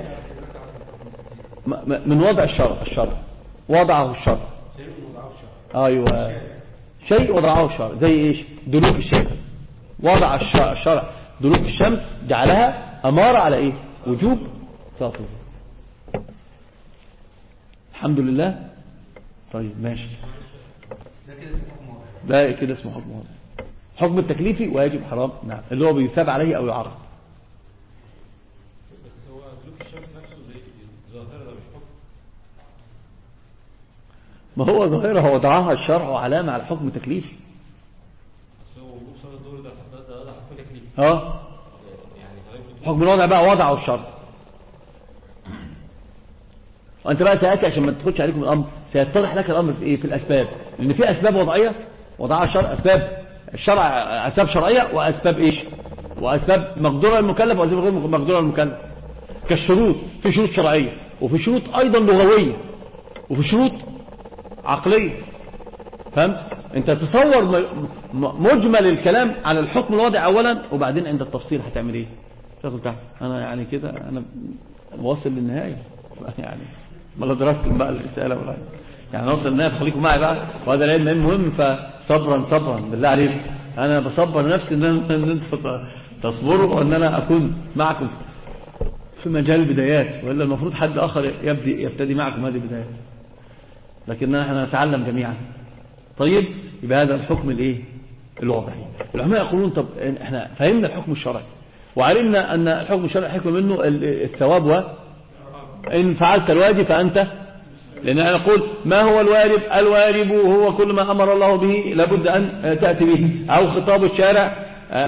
من وضع الشرع. الشرع وضعه الشرع. ايوه شيء وضعه الشرع. زي ايش؟ دلوك الشمس. وضع الشرع دلوك الشمس جعلها اماره على ايه؟ وجوب صلاه الظهر. الحمد لله. طيب ماشي، ده كده اسمه حكم وضعي. حكم التكليفي واجب حرام نعم، اللي هو بيثاب عليه او يعرض. بس هو دلوك الشمس نفسه زي ظاهره، ده مش حكم. ما هو ظاهره وضعها الشرع علامه على حكم تكليفي. بس هو وجوب صلاه الظهر ده ده حكم تكليفي. اه يعني حكم الوضع بقى وضعه الشرع. وانت بقى سياتي عشان ما تدخلش عليكم الامر، سيتضح لك الامر في ايه؟ في الاسباب، لان في اسباب وضعيه وضعها الشرع، اسباب الشرع اسباب شرعيه واسباب ايش؟ واسباب مقدوره للمكلف واسباب غير مقدوره للمكلف. كالشروط، في شروط شرعيه وفي شروط ايضا لغويه وفي شروط عقليه. فهمت؟ انت تصور مجمل الكلام على الحكم الوضعي اولا، وبعدين عند التفصيل هتعمل ايه؟ تقول تعال انا يعني كده انا واصل للنهايه يعني، ما لا درست بقى الرساله ولا يعني نوصل للنهايه. خليكم معي بقى، وهذا العلم مهم، فصبرا صبرا بالله عليكم. انا بصبر نفسي ان انتم تصبروا وان انا اكون معكم في مجال البدايات، والا المفروض حد اخر يبدي يبتدي معكم هذه البدايات، لكننا احنا نتعلم جميعا. طيب يبقى هذا الحكم الايه؟ الوضعي. العلماء يقولون طب احنا فهمنا الحكم الشرعي وعلمنا ان الحكم الشرعي حكم منه الثواب، وان فعلت الواجب فانت، لأننا نقول ما هو الواجب؟ الواجب هو كل ما أمر الله به لابد أن تأتي به، أو خطاب الشارع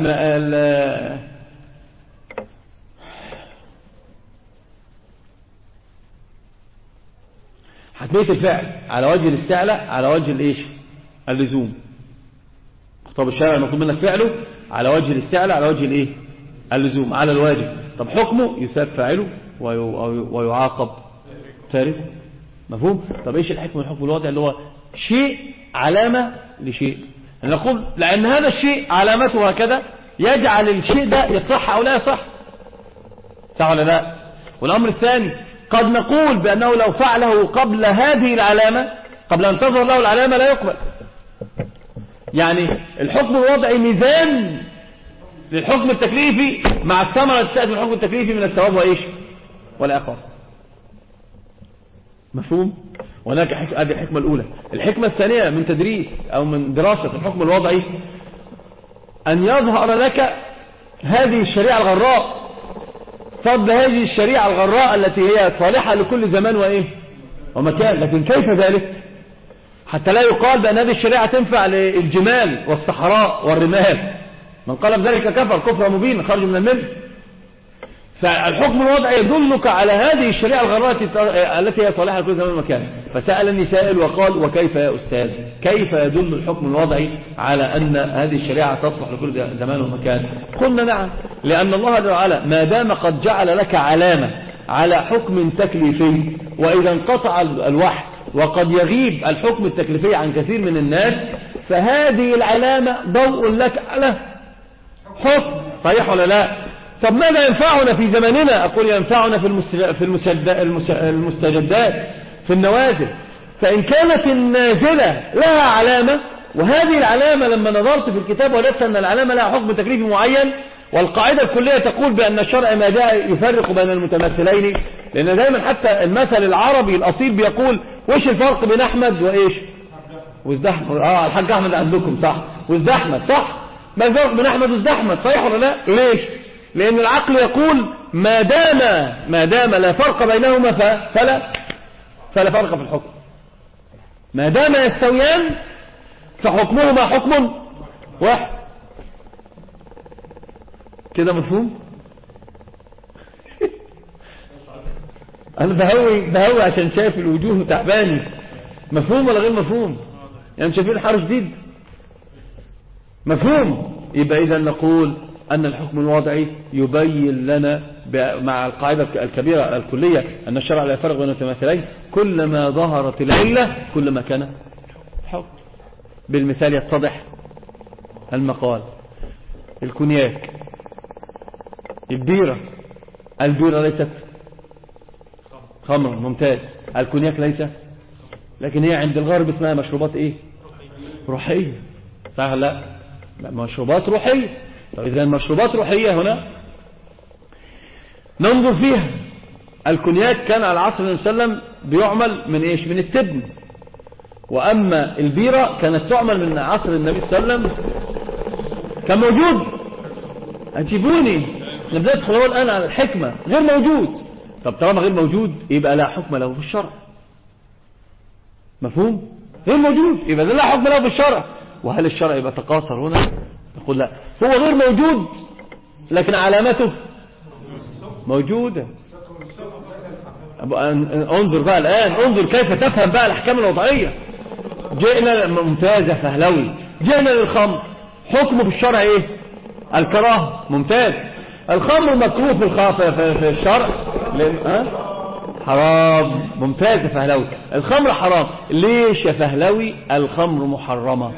حتمية الفعل على وجه الاستعلاء على وجه الايش؟ اللزوم. خطاب الشارع المطلوب منك فعله على وجه الاستعلاء على وجه الايه؟ اللزوم، على الواجب. طب حكمه يثاب فاعله ويعاقب تاركه. مفهوم؟ طب ايش الحكم الحكم الوضعي؟ اللي هو شيء علامة لشيء، نقول لأن هذا الشيء علامته هكذا يجعل الشيء ده يصح أو لا يصح، صح ولا لا؟ والأمر الثاني قد نقول بأنه لو فعله قبل هذه العلامة، قبل أن تظهر له العلامة، لا يقبل. يعني الحكم الوضعي ميزان للحكم التكليفي مع الثمرة التي تأتي من الحكم التكليفي من الثواب وإيش والعقاب. مفهوم؟ وهناك هذه الحكمة الأولى. الحكمة الثانية من تدريس أو من دراسة الحكم الوضعي أن يظهر لك هذه الشريعة الغراء، فضل هذه الشريعة الغراء التي هي صالحة لكل زمان وإيه ومكان. لكن كيف ذلك؟ حتى لا يقال بأن هذه الشريعة تنفع للجمال والصحراء والرمال، من قال بذلك كفر كفر مبين خرج من الملة. فالحكم الوضعي يدلك على هذه الشريعة الغراء التي هي صالحة لكل زمان ومكان. فسألني سائل وقال وكيف يا أستاذ، كيف يدل الحكم الوضعي على أن هذه الشريعة تصلح لكل زمان ومكان؟ قلنا نعم، لأن الله تعالى ما دام قد جعل لك علامة على حكم تكليفي، وإذا انقطع الوحي وقد يغيب الحكم التكليفي عن كثير من الناس، فهذه العلامة ضوء لك على حكم، صحيح ولا لا؟ طب ماذا ينفعنا في زماننا؟ أقول ينفعنا في المستجدات، في النوازل. فإن كانت النازلة لها علامة، وهذه العلامة لما نظرت في الكتاب وجدت أن العلامة لها حكم تكليفي معين، والقاعدة الكلية تقول بأن الشرع ما جاء يفرق بين المتمثلين، لأن دائما حتى المثل العربي الأصيل بيقول وش الفرق بين أحمد وإيش وازدحمد. آه الحاج أحمد عندكم صح، وازدحمد صح، ما الفرق بين أحمد وازدحمد، صحيح ولا لا؟ ليش؟ لأن العقل يقول ما دام ما دام لا فرق بينهما فلا فلا فرق في الحكم، ما دام يستويان فحكمهما حكم واحد. كده مفهوم؟ أنا بهوي بهوي عشان شايف الوجوه تعباني. مفهوم ولا غير مفهوم؟ يعني شايفين الحر شديد؟ مفهوم؟ يبقى إذا نقول أن الحكم الوضعي يبين لنا مع القاعدة الكبيرة الكلية أن الشرع لا يفرق بين المتماثلين، كلما ظهرت العلة كلما كان حكم. بالمثال يتضح المقال. الكونياك، البيرة، البيرة ليست خمر، ممتاز. الكونياك ليس، لكن هي عند الغرب اسمها مشروبات ايه روحية، صح لا؟ مشروبات روحية. طب إذا المشروبات روحية هنا ننظر فيها. الكونياك كان على عصر النبي صلى الله عليه وسلم بيعمل من ايش؟ من التبن. وأما البيرة كانت تعمل من عصر النبي صلى الله عليه وسلم، كان موجود. أجيبوني نبدأ ندخل الآن على الحكمة. غير موجود. طب طالما غير موجود يبقى لا حكم له في الشرع. مفهوم؟ غير موجود يبقى لا حكم له في الشرع. وهل الشرع يبقى تقاصر هنا؟ نقول لا، هو غير موجود لكن علامته موجودة. انظر بقى الآن، انظر كيف تفهم بقى الأحكام الوضعية. جئنا ممتازة فهلوي، جئنا للخمر، حكمه في الشرع ايه؟ الكراهة، ممتاز. الخمر مكروه في الخافة في الشرع ها؟ حرام، ممتاز يا فهلوي. الخمر حرام، ليش يا فهلوي الخمر محرمة؟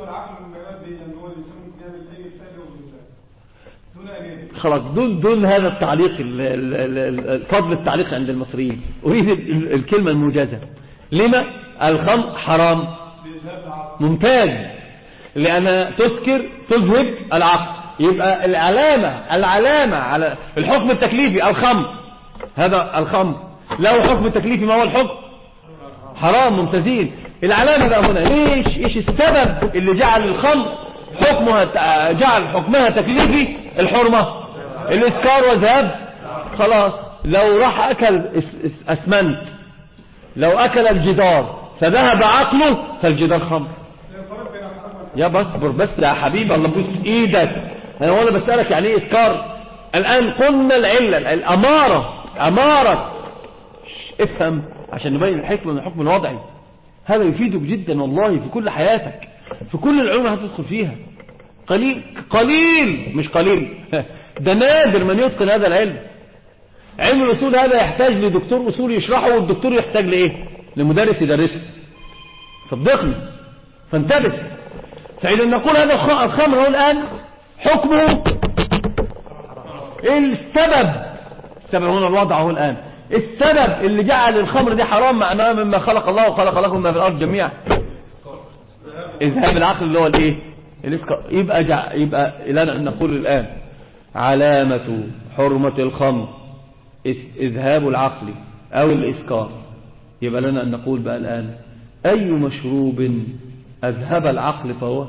خلاص دون دون هذا التعليق، فضل التعليق عند المصريين. أريد الكلمة الموجزة. لما الخمر حرام؟ ممتاز، لأنها تسكر تذهب العقل. يبقى العلامة العلامة على الحكم التكليفي الخمر، هذا الخمر له حكم تكليفي، ما هو الحكم؟ حرام، ممتازين. العلامة بقى هنا ليش؟ ايش السبب اللي جعل الخمر حكمها جعل حكمها تكليفي؟ الحرمة، الاسكار وذهاب. خلاص لو راح اكل اسمنت، لو اكل الجدار فذهب عقله فالجدار خمر. يا بصبر بس يا حبيبي، الله بوس ايدك. انا وانا بسألك يعني ايه اسكار. الان قلنا العلة الامارة، امارة. افهم عشان نبين الحكمة من الحكم الوضعي. هذا يفيدك جدا والله في كل حياتك، في كل العلوم هتدخل فيها. قليل قليل مش قليل ده نادر من يتقن هذا العلم. علم الأصول هذا يحتاج لدكتور أصول يشرحه، والدكتور يحتاج لإيه؟ لمدرس يدرسه، صدقني. فانتبه. فإذا نقول هذا الخمر هو الآن حكمه السبب. السبب هنا الوضع هو الآن السبب اللي جعل الخمر دي حرام معناه مما خلق الله وخلق لكم ما في الأرض جميعا. اذهاب العقل اللي هو الايه الاسكار. يبقى جع... يبقى لنا أن نقول الآن علامة حرمة الخمر اذهاب العقل أو الإسكار. يبقى لنا أن نقول بقى الآن أي مشروب أذهب العقل فهو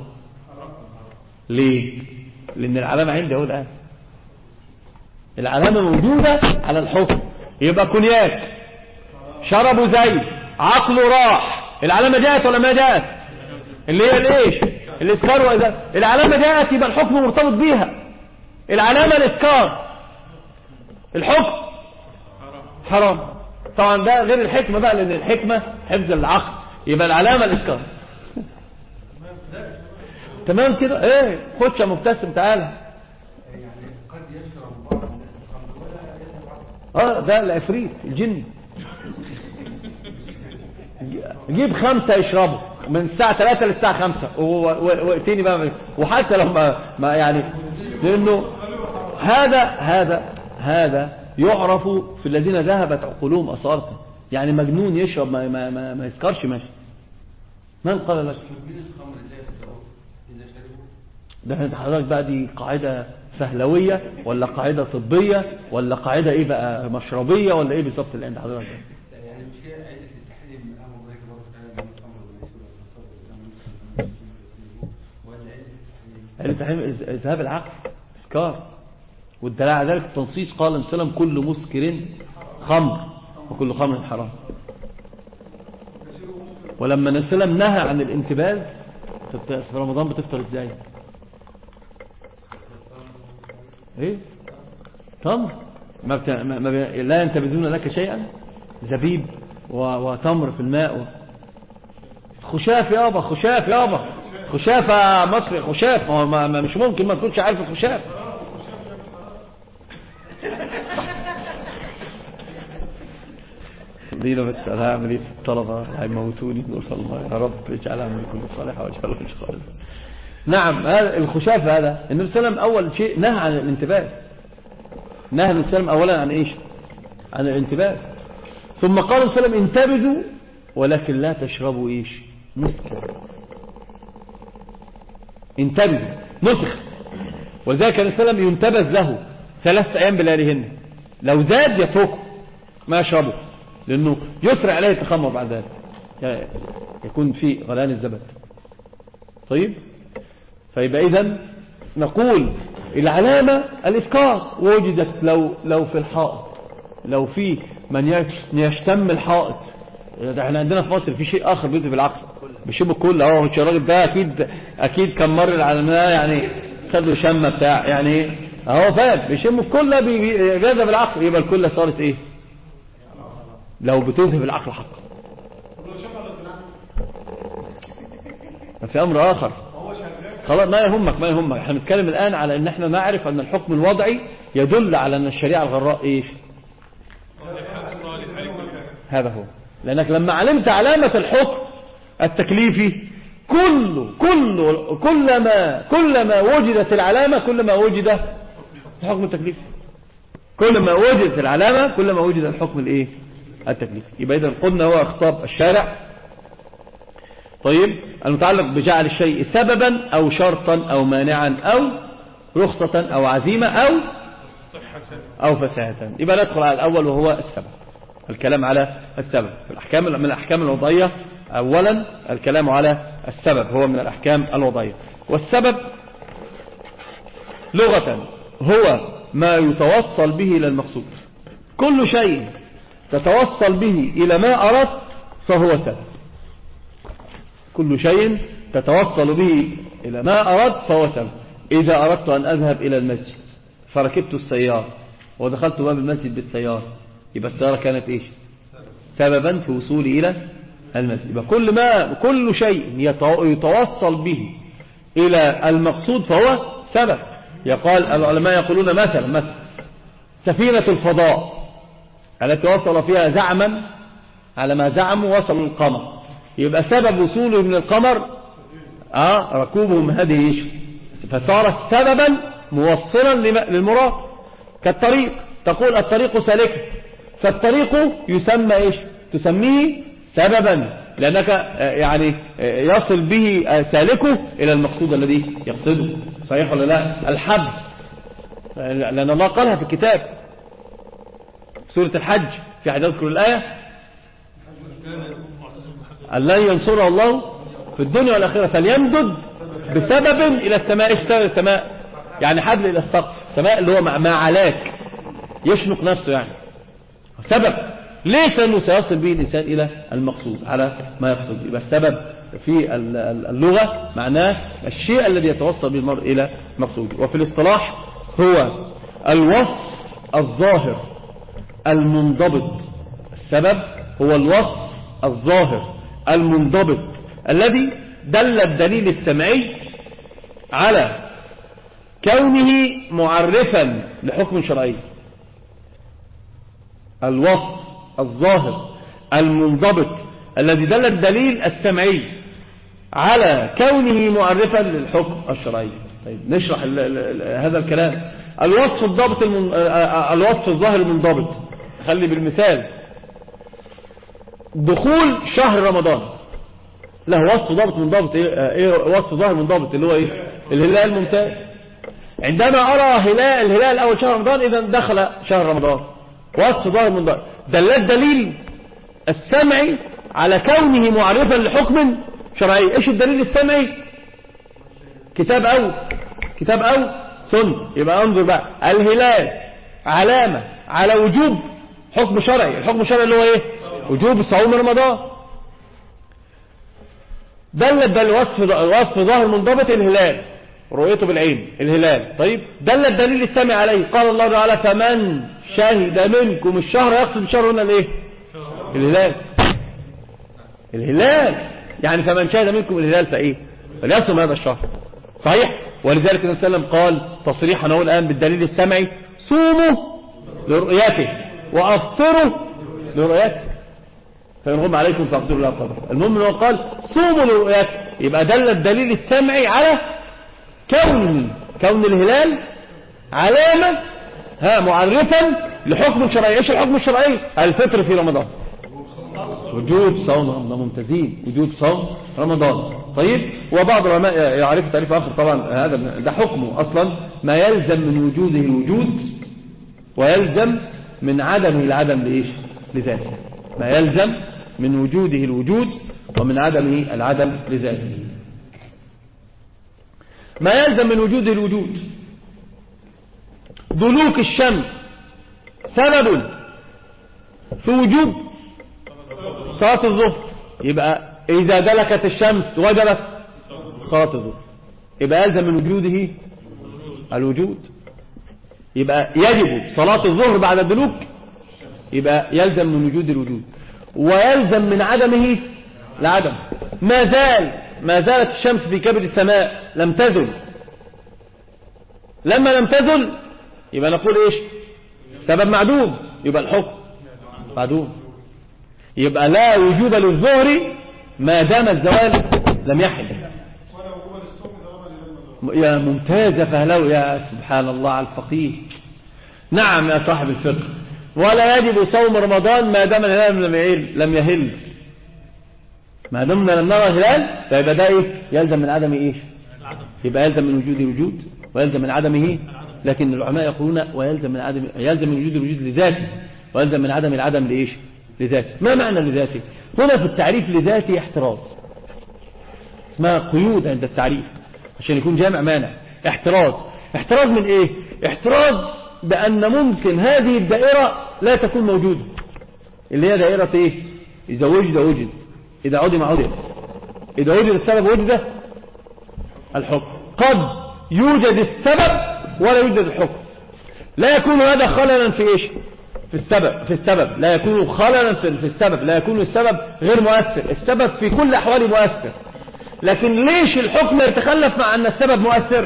ليه؟ لأن العلامة عندي هو الآن العلامة موجودة على الحكم. يبقى كونياك شربوا زي عقله راح، العلامة جاءت ولا ما جاءت؟ اللي هي الايش الاسكار. وإذا العلامة جاءت يبقى الحكم مرتبط بيها. العلامة الاسكار، الحكم حرام. طبعا ده غير الحكمة بقى، لأن الحكمة حفظ العقل. يبقى العلامة الاسكار. تمام كده. ايه خدش يا مبتسم تعالى. يعني قد يشرب بعض اه ده العفريت الجن. جيب خمسة يشربوا من الساعة ثلاثة للساعة خمسة وقتيني بقى. وحتى لو ما, ما يعني لأنه هذا هذا هذا يعرف في الذين ذهبت عقولهم أصالة. يعني مجنون يشرب ما, ما, ما, ما يسكرش ماشي. من قال لك ده؟ انت حضرتك بقى دي قاعدة فهلوية ولا قاعدة طبية ولا قاعدة ايه بقى مشربية ولا ايه بالظبط اللي عند حضرتك ده؟ يعني مش هي عائلة التحريم امر ذلك برضه ولا عائلة التحريم اذهاب العقل اسكار. والدليل على ذلك التنصيص قال النبي صلى الله عليه وسلم كل مسكر خمر وكل خمر حرام. ولما النبي صلى الله عليه وسلم نهى عن الانتباذ في رمضان بتفطر ازاي؟ ايه تمر ما, بت... ما... ما ب... لا ينتبذون لك شيئا. زبيب و... وتمر في الماء و... خشاف يابا خشاف يابا خشاف مصري خشاف. ما... ما... ما مش ممكن ما تكونش عارف الخشاف. دينا بس انا هعمل ايه في الطلبه هيموتوني نقول الله يا رب اجعل عملي كله صالح واجعله مش خالص. نعم هذا الخشاف هذا النبي صلى الله عليه وسلم أول شيء نهى عن الانتباه. نهى النبي صلى الله عليه وسلم أولا عن إيش؟ عن الانتباه. ثم قال النبي صلى الله عليه وسلم انتبذوا ولكن لا تشربوا إيش؟ مسكر. انتبذوا مسخ. وذلك النبي صلى الله عليه وسلم ينتبذ له ثلاثة أيام بلياليهن. لو زاد يتركه ما يشربه لأنه يسرع عليه التخمر بعد ذلك يعني يكون في غليان الزبد. طيب فيبقى إذن نقول العلامة الإسكار وجدت لو لو في الحائط، لو في من يشتم الحائط. احنا عندنا في مصر في شيء آخر بيذهب العقل بيشم الكل. اهو الراجل ده أكيد أكيد كان مر على الناس يعني خدوا شمة بتاع يعني اهو فاهم بيشم الكل بيذهب العقل. يبقى الكل صارت إيه لو بتذهب العقل حقا. في أمر آخر خلاص ما يهمك ما يهمك. احنا بنتكلم الآن على ان احنا نعرف ان الحكم الوضعي يدل على ان الشريعة الغراء ايش؟ هذا هو. لانك لما علمت علامة الحكم التكليفي كله كله كلما كلما وجدت العلامة كلما وجد الحكم التكليفي. كلما وجدت العلامة كلما وجد الحكم الايه التكليفي. يبقى اذا قلنا هو خطاب الشارع. طيب المتعلق بجعل الشيء سببا أو شرطا أو مانعا أو رخصة أو عزيمة أو أو فساهة. يبقى ندخل على الأول وهو السبب. الكلام على السبب في الأحكام من الأحكام الوضعية. أولا الكلام على السبب هو من الأحكام الوضعية. والسبب لغة هو ما يتوصل به إلى المقصود. كل شيء تتوصل به إلى ما أردت فهو سبب. كل شيء تتوصل به إلى ما أردت فهو سبب. إذا أردت أن أذهب إلى المسجد فركبت السيارة ودخلت باب المسجد بالسيارة يبقى السيارة كانت إيش؟ سببا في وصولي إلى المسجد. يبقى كل ما كل شيء يتوصل به إلى المقصود فهو سبب. يقال العلماء يقولون مثلا مثلا سفينة الفضاء التي وصل فيها زعما على ما زعموا وصلوا القمر يبقى سبب وصوله من القمر اه ركوبهم هذه ايش فصارت سببا موصلا للمراد. كالطريق، تقول الطريق سالكة، فالطريق يسمى إيش؟ تسميه سببا، لأنك يعني يصل به سالكه إلى المقصود الذي يقصده. صحيح ولا لا؟ الحبل، لأن الله قالها في الكتاب سورة الحج، في حد يذكر الآية؟ الذي ينصره الله في الدنيا والآخرة فليمدد بسبب إلى السماء. إيش سبب السماء؟ يعني حبل إلى السقف. السماء اللي هو ما علاك، يشنق نفسه يعني سبب. ليش؟ لأنه سيصل به الإنسان إلى المقصود على ما يقصد. يبقى السبب في اللغة معناه الشيء الذي يتوصل به المرء إلى مقصوده. وفي الاصطلاح هو الوصف الظاهر المنضبط. السبب هو الوصف الظاهر المنضبط الذي دل الدليل السمعي على كونه معرفا لحكم شرعي. الوصف الظاهر المنضبط الذي دل الدليل السمعي على كونه معرفا للحكم الشرعي. طيب نشرح ال ال ال هذا الكلام. الوصف الضابط المن... الوصف الظاهر المنضبط، خلي بالمثال دخول شهر رمضان له وصف ضابط منضبط. ايه, إيه وصف ظاهر منضبط؟ اللي هو ايه؟ الهلال الممتاز. عندما ارى هلال الهلال اول شهر رمضان اذا دخل شهر رمضان، وصف ظاهر منضبط. دل الدليل السمعي على كونه معرفا لحكم شرعي. ايش الدليل السمعي؟ كتاب او كتاب او سنة. يبقى انظر بقى، الهلال علامة على وجوب حكم شرعي. الحكم الشرعي اللي هو ايه؟ وجوب صوم رمضان. دل الدليل وصف وصف ظاهر منضبط الهلال، رؤيته بالعين الهلال. طيب دل الدليل السمعي عليه، قال الله تعالى فمن شهد منكم الشهر، يقصد الشهر هنا الايه؟ الهلال. الهلال يعني فمن شهد منكم الهلال فايه؟ فليصم هذا الشهر. صحيح. ولذلك النبي صلى الله عليه وسلم قال تصريحا نقول الآن بالدليل السمعي صوموا لرؤيته وافطروا لرؤيته فإن غم عليكم فاقدروا له قدر. المهم انه قال صوموا لرؤيته، يبقى دل الدليل السمعي على كون كون الهلال علامة ها معرفا لحكم شرعي. ايش الحكم الشرعي؟ الفطر في رمضان، وجوب صوم رمضان. ممتازين، وجوب صوم رمضان. طيب وبعض العلماء يعرف تعريف آخر، طبعا هذا ده حكمه أصلا ما يلزم من وجوده الوجود ويلزم من عدمه العدم لإيش؟ لذاته. ما يلزم من وجوده الوجود ومن عدمه العدم لذاته. ما يلزم من وجوده الوجود، دلوك الشمس سبب في وجوب صلاة الظهر. يبقى إذا دلكت الشمس وجبت صلاة الظهر، يبقى يلزم من وجوده الوجود. يبقى يجب صلاة الظهر بعد الدلوك، يبقى يلزم من وجود الوجود، ويلزم من عدمه العدم. ما زال ما زالت الشمس في كبد السماء لم تزل. لما لم تزل يبقى نقول ايش؟ السبب معدوم، يبقى الحكم معدوم. يبقى لا وجوب للظهر ما دام الزوال لم يحل. يا ممتاز يا فهلوي، يا سبحان الله على الفقيه. نعم يا صاحب الفقه. ولا يجب صوم رمضان ما دام الهلال لم يهل لم يهل ما دمنا لم نرى الهلال، فيبقى ده ايه؟ يلزم من عدم ايش؟ يبقى يلزم من وجود الوجود ويلزم من عدمه. لكن العلماء يقولون ويلزم من عدم يلزم من وجود الوجود لذاته، ويلزم من عدم العدم لايش؟ لذاته. ما معنى لذاته؟ هنا في التعريف لذاته احتراز، اسمها قيود عند التعريف عشان يكون جامع مانع. احتراز احتراز من ايه؟ احتراز بأن ممكن هذه الدائرة لا تكون موجودة، اللي هي دائرة ايه؟ إذا وجد وجد، إذا عدم عدم، إذا وجد السبب وجد الحكم. قد يوجد السبب ولا يوجد الحكم. لا يكون هذا خللا في ايش؟ في السبب في السبب لا يكون خللا في السبب، لا يكون السبب غير مؤثر. السبب في كل أحواله مؤثر، لكن ليش الحكم يتخلف مع أن السبب مؤثر؟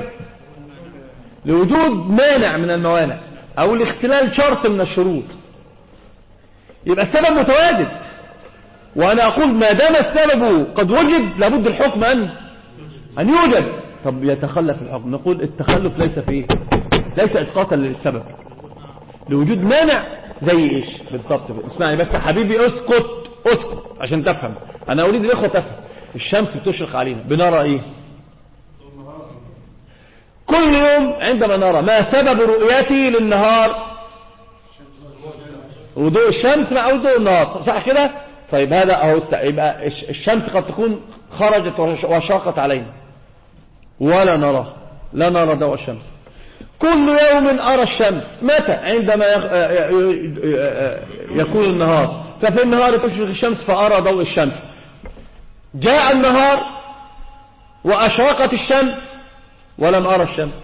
لوجود مانع من الموانع أو لاختلال شرط من الشروط. يبقى السبب متواجد، وأنا أقول ما دام السبب قد وجد لابد الحكم أن أن يوجد. طب يتخلف الحكم، نقول التخلف ليس فيه ليس اسقاطا للسبب، لوجود مانع. زي ايش بالضبط؟ اسمعني بس حبيبي، اسكت اسكت عشان تفهم. انا اريد الاخوه تفهم. الشمس بتشرق علينا، بنرى ايه كل يوم؟ عندما نرى، ما سبب رؤيتي للنهار؟ وضوء الشمس مع وضوء النهار، صح كده؟ طيب هذا اهو. يبقى الشمس قد تكون خرجت وشاقت علينا ولا نرى، لا نرى ضوء الشمس. كل يوم أرى الشمس. متى؟ عندما يكون النهار، ففي النهار تشرق الشمس فأرى ضوء الشمس. جاء النهار وأشرقت الشمس ولم أرى الشمس.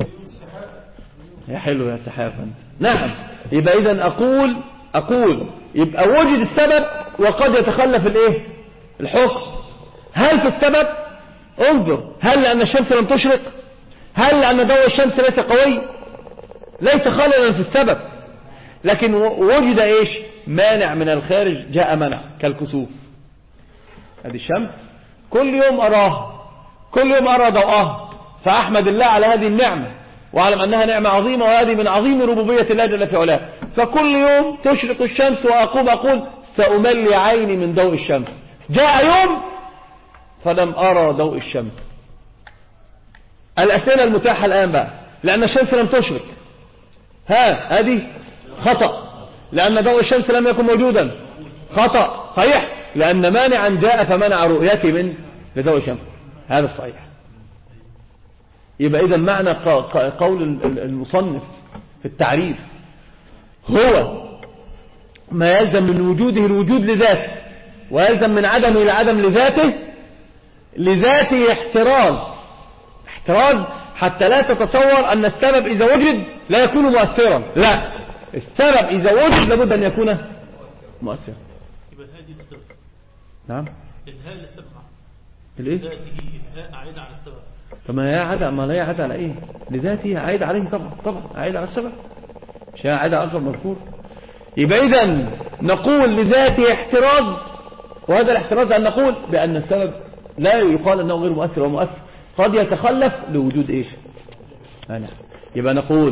يا حلو يا سحاب أنت. نعم. يبقى إذن أقول أقول يبقى وجد السبب وقد يتخلف الإيه؟ الحكم. هل في السبب؟ انظر، هل لأن الشمس لم تشرق؟ هل لأن ضوء الشمس ليس قوي؟ ليس خللا في السبب، لكن وجد إيش؟ مانع من الخارج، جاء منع كالكسوف. هذه الشمس كل يوم أراها، كل يوم أرى ضوءها، فأحمد الله على هذه النعمة وأعلم أنها نعمة عظيمة، وهذه من عظيم ربوبية الله جل في علاه. فكل يوم تشرق الشمس وأقوم أقول سأملي عيني من ضوء الشمس. جاء يوم فلم أرى ضوء الشمس. الأسئلة المتاحة الآن بقى، لأن الشمس لم تشرق، ها هذه خطأ. لأن ضوء الشمس لم يكن موجودا، خطأ. صحيح، لأن مانعا جاء فمنع رؤيتي من لضوء الشمس، هذا الصحيح. يبقى إذا معنى قول المصنف في التعريف هو ما يلزم من وجوده الوجود لذاته، ويلزم من عدمه العدم لذاته. لذاته احتراز، احتراز حتى لا تتصور أن السبب إذا وجد لا يكون مؤثرا. لا، السبب إذا وجد لابد أن يكون مؤثرا. يبقى هذه السبب. نعم. الهاء للسبب. الايه؟ ذاته الهاء عائدة على السبب. فما هي عادة، ما لا هي عادة على ايه؟ لذاته عائد عليه طبعا، طبعا عائد على السبب، مش هي عائد على أكثر مذكور. يبقى إذن نقول لذاته احتراز، وهذا الاحتراز أن نقول بأن السبب لا يقال أنه غير مؤثر ومؤثر، قد يتخلف لوجود إيش؟ أنا. يبقى نقول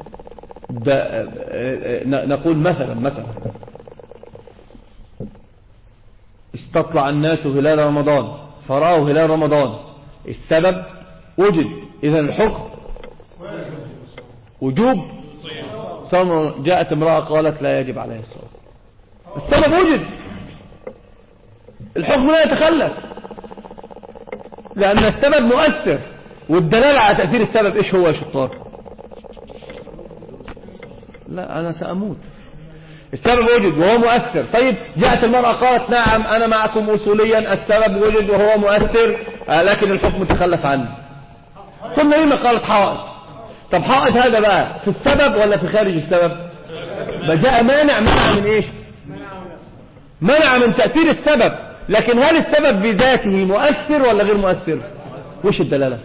نقول مثلا مثلا استطلع الناس هلال رمضان فرأوا هلال رمضان، السبب وجد، إذن الحكم وجوب صوم. جاءت امرأة قالت لا يجب عليها الصوم، السبب وجد، الحكم لا يتخلف، لأن السبب مؤثر. والدلالة على تأثير السبب إيش هو يا شطار؟ لا أنا سأموت. السبب وجد وهو مؤثر. طيب جاءت المرأة قالت نعم أنا معكم أصوليا، السبب وجد وهو مؤثر لكن الحكم تخلف عنه. ثم لما قالت حائط؟ طب حائط هذا بقى في السبب ولا في خارج السبب؟ فجاء مانع، منع من إيش؟ منع من تأثير السبب. لكن هل السبب بذاته مؤثر ولا غير مؤثر؟ وش الدلالة؟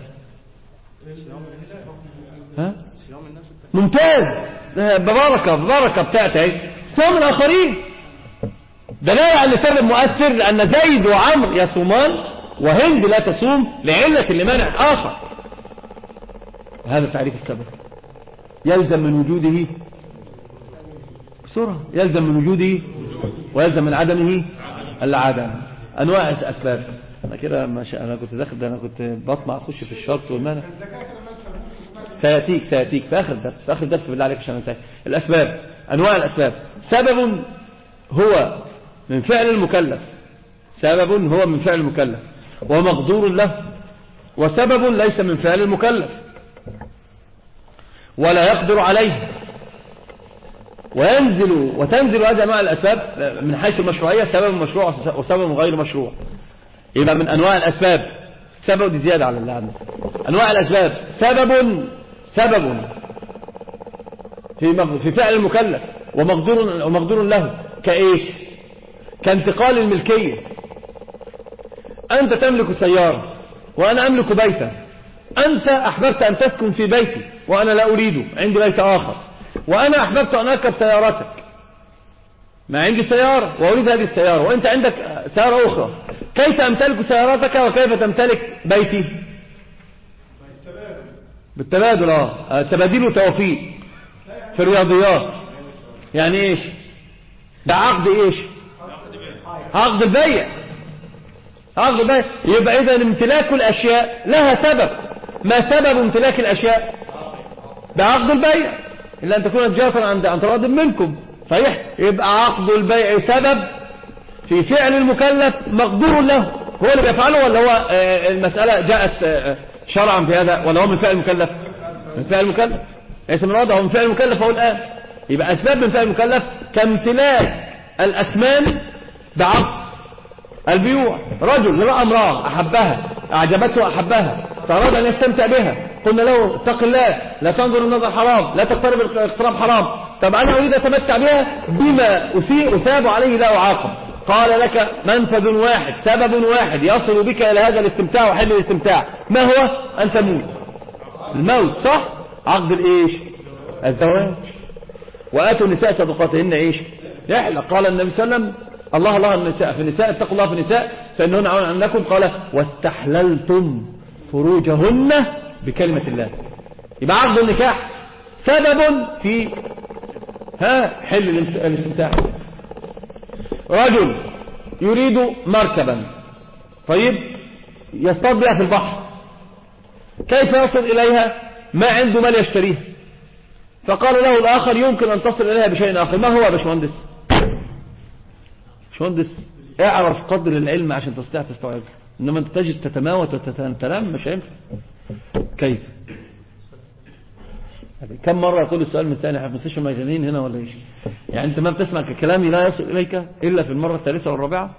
ها؟ ممتاز، ببركة ببركة بتاعتي صوم الآخرين دلالة على السبب مؤثر، لأن زيد وعمر يصومان وهند لا تصوم لعلة لمانع آخر. هذا تعريف السبب. يلزم من وجوده بسرعة، يلزم من وجوده ويلزم من عدمه العدم. أنواع الأسباب أنا كده ما شاء أنا كنت داخل ده أنا كنت بطمع أخش في الشرط والمانع. سيأتيك سيأتيك في آخر درس، في آخر درس بالله عليك عشان انتهي. الأسباب، أنواع الأسباب. سبب هو من فعل المكلف، سبب هو من فعل المكلف ومقدور له، وسبب ليس من فعل المكلف ولا يقدر عليه. وينزل وتنزل هذه أنواع الأسباب من حيث المشروعية سبب مشروع وسبب غير مشروع. يبقى من أنواع الأسباب سبب، دي زيادة على اللي عندنا. أنواع الأسباب سبب سبب في في فعل المكلف ومقدور ومقدور له، كإيش؟ كانتقال الملكية. أنت تملك سيارة وأنا أملك بيتا، أنت أحببت أن تسكن في بيتي وأنا لا أريده، عندي بيت آخر، وأنا أحببت أن أركب سيارتك، ما عندي سيارة وأريد هذه السيارة وأنت عندك سيارة أخرى، كيف أمتلك سيارتك وكيف تمتلك بيتي؟ بالتبادل. اه تباديل وتوافيق في الرياضيات. يعني ايش ده؟ عقد ايش؟ عقد البيع. عقد البيع. يبقى اذا امتلاك الاشياء لها سبب. ما سبب امتلاك الاشياء؟ ده عقد البيع، الا ان تكون تجارة عند عن تراض منكم. صحيح. يبقى عقد البيع سبب في فعل المكلف مقدور له، هو اللي بيفعله ولا هو المسألة جاءت شرعا في هذا، ولا هو من فعل المكلف؟ من فعل المكلف. ليس من وضعه، من فعل المكلف هو الآن. يبقى أسباب من فعل المكلف كامتلاك الأثمان بعقد البيوع. رجل رأى امرأة أحبها، أعجبته أحبها، فأراد أن يستمتع بها، قلنا له اتق الله، لا تنظر النظر حرام، لا تقترب الاقتراب حرام. طب أنا أريد أتمتع بها بما أسيء أثاب عليه لا أعاقب. قال لك منفذ واحد، سبب واحد يصل بك إلى هذا الاستمتاع وحل الاستمتاع، ما هو؟ أن تموت. الموت. صح. عقد الإيش؟ الزواج. وآتوا النساء صدقاتهن إيش؟ يحلى. قال النبي صلى الله عليه وسلم الله الله النساء في النساء، اتقوا الله في النساء فإنهن عون عنكم. قال واستحللتم فروجهن بكلمة الله. يبقى عقد النكاح سبب في ها حل الاستمتاع. رجل يريد مركبا، طيب يصطاد بها في البحر، كيف يصل إليها؟ ما عنده مال يشتريها. فقال له الآخر يمكن أن تصل إليها بشيء آخر. ما هو يا باشمهندس؟ باشمهندس اعرف قدر العلم عشان تستطيع تستوعب، إنما أنت تجد تتماوت وتتنام مش هينفع. كيف؟ كم مرة يقول السؤال من الثاني؟ احنا في مستشفى مجانين هنا ولا ايش؟ يعني انت ما بتسمع كلامي لا يصل اليك الا في المرة الثالثة والرابعة.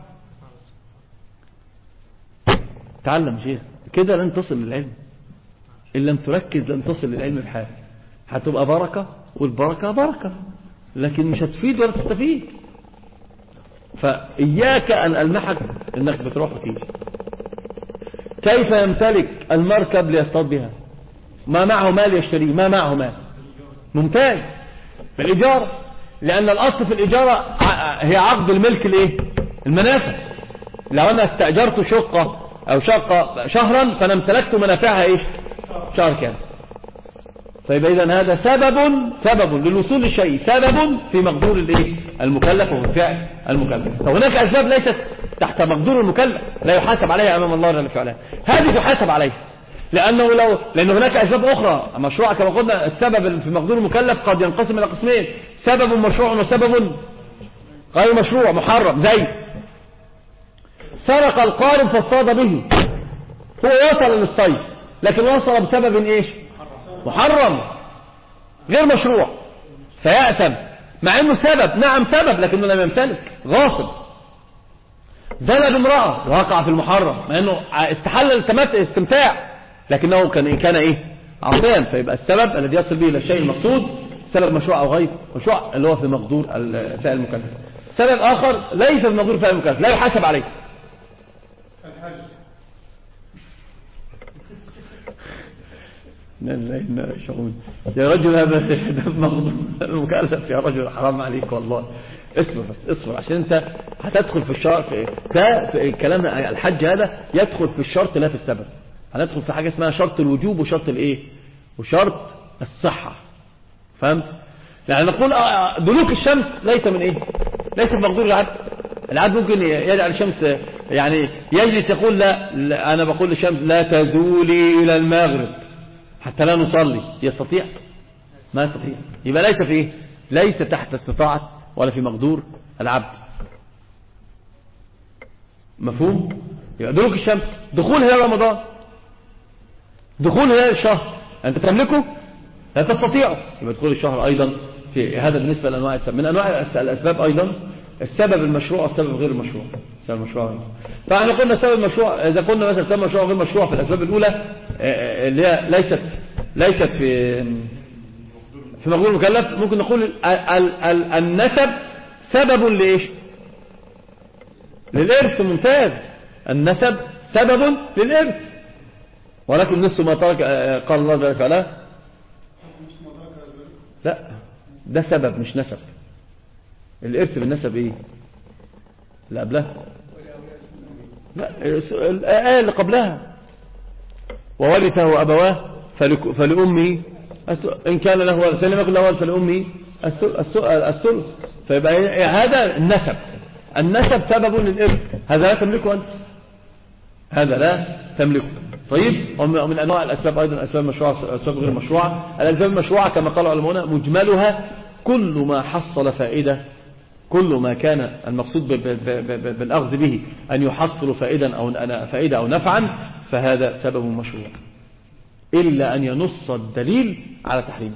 تعلم شيخ كده لن تصل للعلم، ان لم تركز لن تصل للعلم بحال. هتبقى بركة، والبركة بركة، لكن مش هتفيد ولا تستفيد. فإياك أن ألمحك انك بتروح وتيجي. كيف يمتلك المركب ليصطاد بها؟ ما معه مال يشتريه، ما معه مال. ممتاز. بالإجارة، لأن الأصل في الإجارة هي عقد الملك الايه؟ المنافع. لو أنا استأجرت شقة أو شقة شهرا فأنا امتلكت منافعها إيش؟ شهر كامل. فيبقى إذن هذا سبب سبب للوصول للشيء، سبب في مقدور الايه؟ المكلف وفي فعل المكلف. فهناك أسباب ليست تحت مقدور المكلف لا يحاسب عليها أمام الله ولا فعلها، هذه تحاسب عليها. لأنه لو لأن هناك أسباب أخرى مشروعة كما قلنا. السبب في مقدور المكلف قد ينقسم إلى قسمين: سبب مشروع وسبب غير مشروع محرم. زي سرق القارب فاصطاد به، هو وصل للصيد لكن وصل بسبب إيش؟ محرم غير مشروع، فيأتم مع أنه سبب. نعم سبب لكنه لم يمتلك. غاصب زنى بامرأة وقع في المحرم مع أنه استحل الاستمتاع لكنه كان كان ايه؟ عصيان. فيبقى السبب الذي يصل به الى الشيء المقصود سبب مشروع او غير مشروع اللي هو في مقدور فعل المكلف. سبب اخر ليس في مقدور فعل المكلف لا يحاسب عليه. الحج يا رجل هذا ده مقدور المكلف. يا رجل حرام عليك والله. اصبر بس اصبر عشان انت هتدخل في الشرط ده. في الكلام الحج هذا يدخل في الشرط لا في السبب. هندخل في حاجة اسمها شرط الوجوب وشرط الايه؟ وشرط الصحة. فهمت؟ يعني نقول دلوك الشمس ليس من ايه؟ ليس من مقدور العبد. العبد ممكن يجعل الشمس يعني يجلس يقول لا, لا انا بقول للشمس لا تزولي الى المغرب حتى لا نصلي. يستطيع؟ ما يستطيع. يبقى ليس في ايه؟ ليس تحت استطاعة ولا في مقدور العبد. مفهوم؟ يبقى دلوك الشمس دخول هلال رمضان، دخول هلال الشهر أنت تملكه لا تستطيعه، يبقى دخول الشهر أيضا في هذا بالنسبة لأنواع السبب. من أنواع الأسباب أيضا السبب المشروع والسبب غير المشروع. السبب المشروع غير. فاحنا قلنا السبب المشروع، إذا قلنا مثلا السبب المشروع غير مشروع في الأسباب الأولى اللي هي ليست ليست في في مقدور المكلف، ممكن نقول ال ال ال النسب سبب لإيش؟ للإرث. ممتاز. النسب سبب للإرث، ولكن نصف ما ترك قال الله جل وعلا لا ده سبب مش نسب. الإرث بالنسب إيه؟ اللي قبلها لا الآية اللي قبلها وورثه أبواه فلأمه إن كان له ولد فلم يكن له ولد فلأمه الثلث. فيبقى هذا النسب. النسب سبب للإرث، هذا لا تملكه أنت، هذا لا تملكه. طيب، ومن أنواع الأسباب أيضا الأسباب المشروعة أسباب غير مشروعة. الأسباب المشروعة كما قال العلماء مجملها كل ما حصل فائدة، كل ما كان المقصود بالأخذ به أن يحصل فائدة أو فائدة أو نفعا فهذا سبب مشروع، إلا أن ينص الدليل على تحريمه.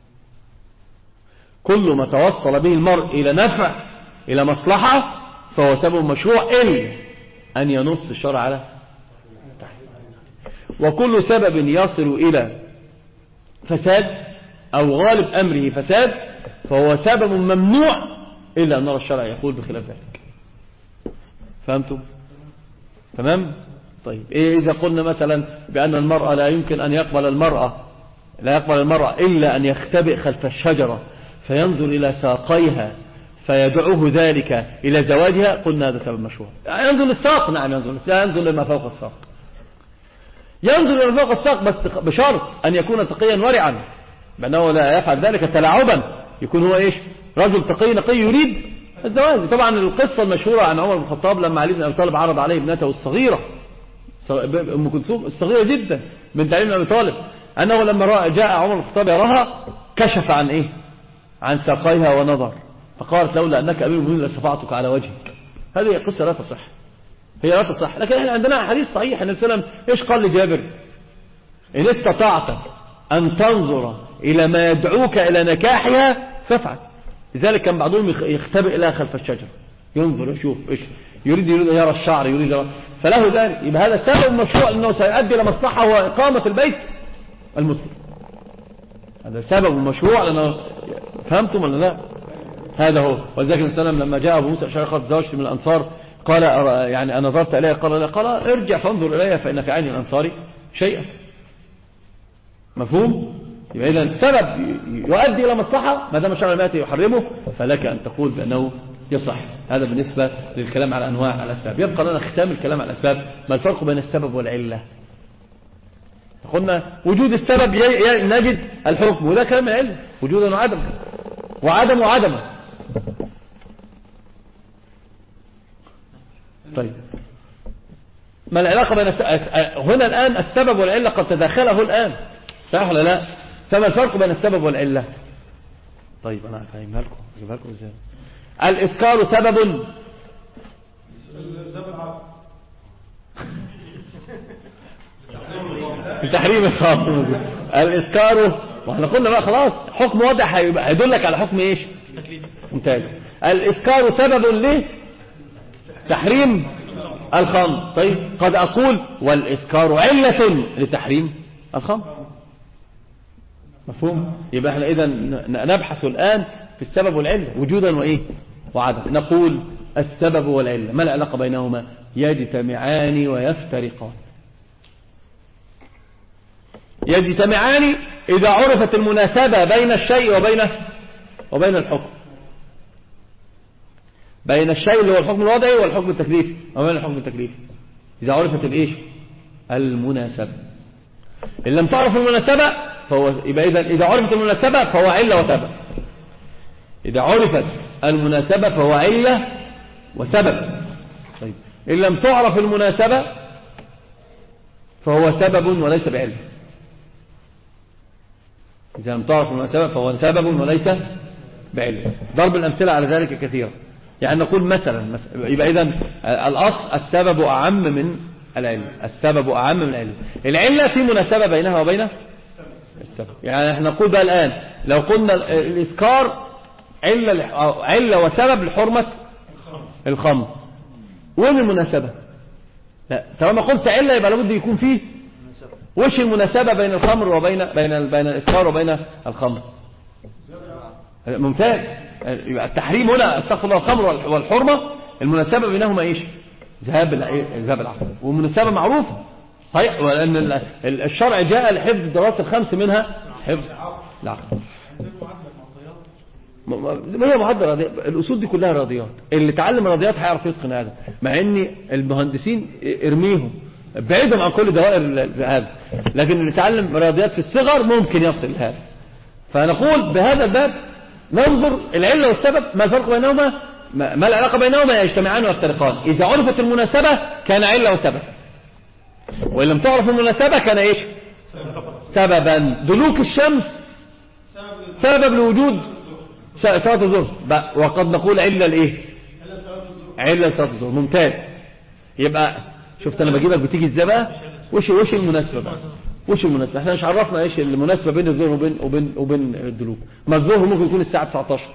كل ما توصل به المرء إلى نفع إلى مصلحة فهو سبب مشروع إلا أن ينص الشرع على تحريمه. وكل سبب يصل إلى فساد أو غالب أمره فساد فهو سبب ممنوع إلا أن نرى الشرع يقول بخلاف ذلك. فهمتم؟ تمام؟ طيب، إيه إذا قلنا مثلا بأن المرأة لا يمكن أن يقبل المرأة لا يقبل المرأة إلا أن يختبئ خلف الشجرة فينظر إلى ساقيها فيدعوه ذلك إلى زواجها، قلنا هذا سبب مشروع. ينظر للساق، نعم ينظر لا ينظر لما فوق الساق، ينظر لما فوق الساق بس بشرط أن يكون تقيا ورعا، بأنه لا يفعل ذلك تلاعبا، يكون هو إيش؟ رجل تقي نقي يريد الزواج. طبعا القصة المشهورة عن عمر بن الخطاب لما علي بن أبي طالب عرض عليه ابنته الصغيرة أم كلثوم الصغيرة جدا بنت علي بن أبي طالب، أنه لما جاء عمر بن الخطاب يراها كشف عن إيه؟ عن ساقيها ونظر، فقالت لولا أنك أمير المؤمنين لصفعتك على وجهك. هذه قصة لا تصح، هي لا تصح. لكن احنا عندنا حديث صحيح أن السلام إيش قال لجابر؟ إن استطعت أن تنظر إلى ما يدعوك إلى نكاحها فافعل. لذلك كان بعضهم يختبئ لها خلف الشجرة ينظر يشوف إيش يريد، يريد يرى الشعر، يريد يرى، فله ذلك. يبقى هذا سبب مشروع أنه سيؤدي إلى مصلحة هو إقامة البيت المسلم، هذا سبب مشروع لأنه. فهمتم ولا لا؟ هذا هو. ولذلك السلام لما جاء أبو موسى الأشعري قال تزوجت من الأنصار قال يعني أنا نظرت إليها قال لا، قال ارجع فانظر إليها فإن في عين الأنصار شيئا. مفهوم؟ يبقى إذا السبب يؤدي إلى مصلحة ما دام الشرع الماتي يحرمه فلك أن تقول بأنه يصح. هذا بالنسبة للكلام على أنواع الأسباب. يبقى لنا ختام الكلام على الأسباب. ما الفرق بين السبب والعلة؟ قلنا وجود السبب نجد الحكم، وده كلام العلم وجودا وعدم وعدم وعدم. طيب، ما العلاقة بين الس... هنا الآن السبب والعلة قد تداخله الآن، صح ولا لا؟ فما الفرق بين السبب والعلة؟ طيب أنا أفهمها لكم أجيبها لكم إزاي. الإسكار سبب تحريم الخمر. الإسكار واحنا قلنا بقى خلاص حكم واضح هيدلك على حكم ايش؟ ممتاز. الإسكار سبب ليه تحريم الخمر. طيب قد أقول والإسكار علة لتحريم الخمر. مفهوم؟ يبقى احنا إذا نبحث الآن في السبب والعلة وجودا وإيه وعدم. نقول السبب والعلة ما العلاقة بينهما؟ يجتمعان ويفترقان. يجتمعان إذا عرفت المناسبة بين الشيء وبين وبين الحكم، بين الشيء اللي هو الحكم الوضعي والحكم التكليفي وبين الحكم التكليفي إذا عرفت الإيش المناسبة. إن لم تعرف المناسبة فهو يبقى إذا إذا عرفت المناسبة فهو علة وسبب. إذا عرفت المناسبة فهو علة وسبب. طيب إن لم تعرف المناسبة فهو سبب وليس بعلة. إذا لم تعرف المناسبة فهو سبب وليس بعلة. ضرب الأمثلة على ذلك كثيرا. يعني نقول مثلا يبقى إذن الأصل السبب أعم من العلة. السبب أعم من العلة. العلة في مناسبة بينها وبين السبب. يعني احنا نقول بقى الآن لو قلنا الإسكار علة, علة وسبب لحرمة الخمر وين المناسبة؟ لا طالما قلت علة يبقى لابد يكون فيه وش المناسبة بين الخمر وبين بين بين الإسكار وبين الخمر؟ ممتاز. يبقى التحريم هنا استغفر الله الخمر والحرمة المناسبة بينهما ايش؟ ذهاب ذهاب العقل. والمناسبة معروفة صحيح وأن الشرع جاء لحفظ الضرورات الخمس منها حفظ العقل. ما هي معدل الأصول دي كلها رياضيات. اللي تعلم الرياضيات هيعرف يتقن هذا. مع ان المهندسين ارميهم بعيدهم عن كل دوائر هذا. لكن اللي يتعلم رياضيات في الصغر ممكن يصل لهذا. فنقول بهذا الباب ننظر العلة والسبب، ما الفرق بينهما، ما العلاقة بينهما، يجتمعان ويفترقان. إذا عرفت المناسبة كان علة وسبب، وإن لم تعرف المناسبة كان إيش؟ سببا. دلوك الشمس سبب لوجود صلاة الظهر، وقد نقول علة الإيه؟ علة صلاة الظهر. ممتاز. يبقى شفت أنا بجيبك بتيجي إزاي بقى؟ وش وش المناسبة بقى؟ وش المناسبة؟ احنا مش عرفنا ايش المناسبة بين الظهر وبين وبين وبين الدلوك. ما الظهر ممكن يكون الساعة تسعتاشر.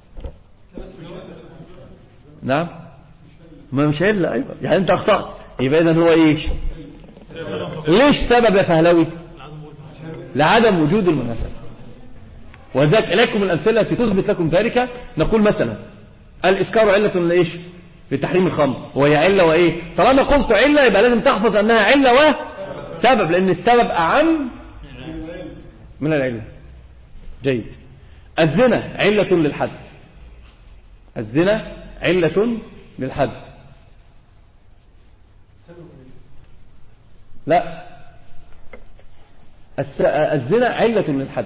نعم، ما مش علة. ايوه يعني انت اخطأت. يبقى اذا هو ايش؟ ليش سبب يا فهلوي؟ لعدم وجود المناسبة. وذلك إليكم الأمثلة التي تثبت لكم ذلك. نقول مثلا الإسكار علة لايش؟ لتحريم الخمر، وهي علة وايه؟ طالما قلت علة يبقى لازم تحفظ انها علة و سبب، لأن السبب أعم من العلة. جيد. الزنا علة للحد. الزنا علة للحد. لا، الزنا علة للحد.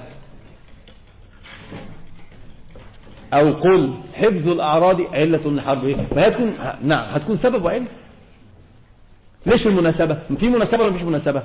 أو قل حفظ الأعراض علة للحرب. فهتكون نعم هتكون سبب وعلة. ليش المناسبة؟ في مناسبة ولا مفيش مناسبة؟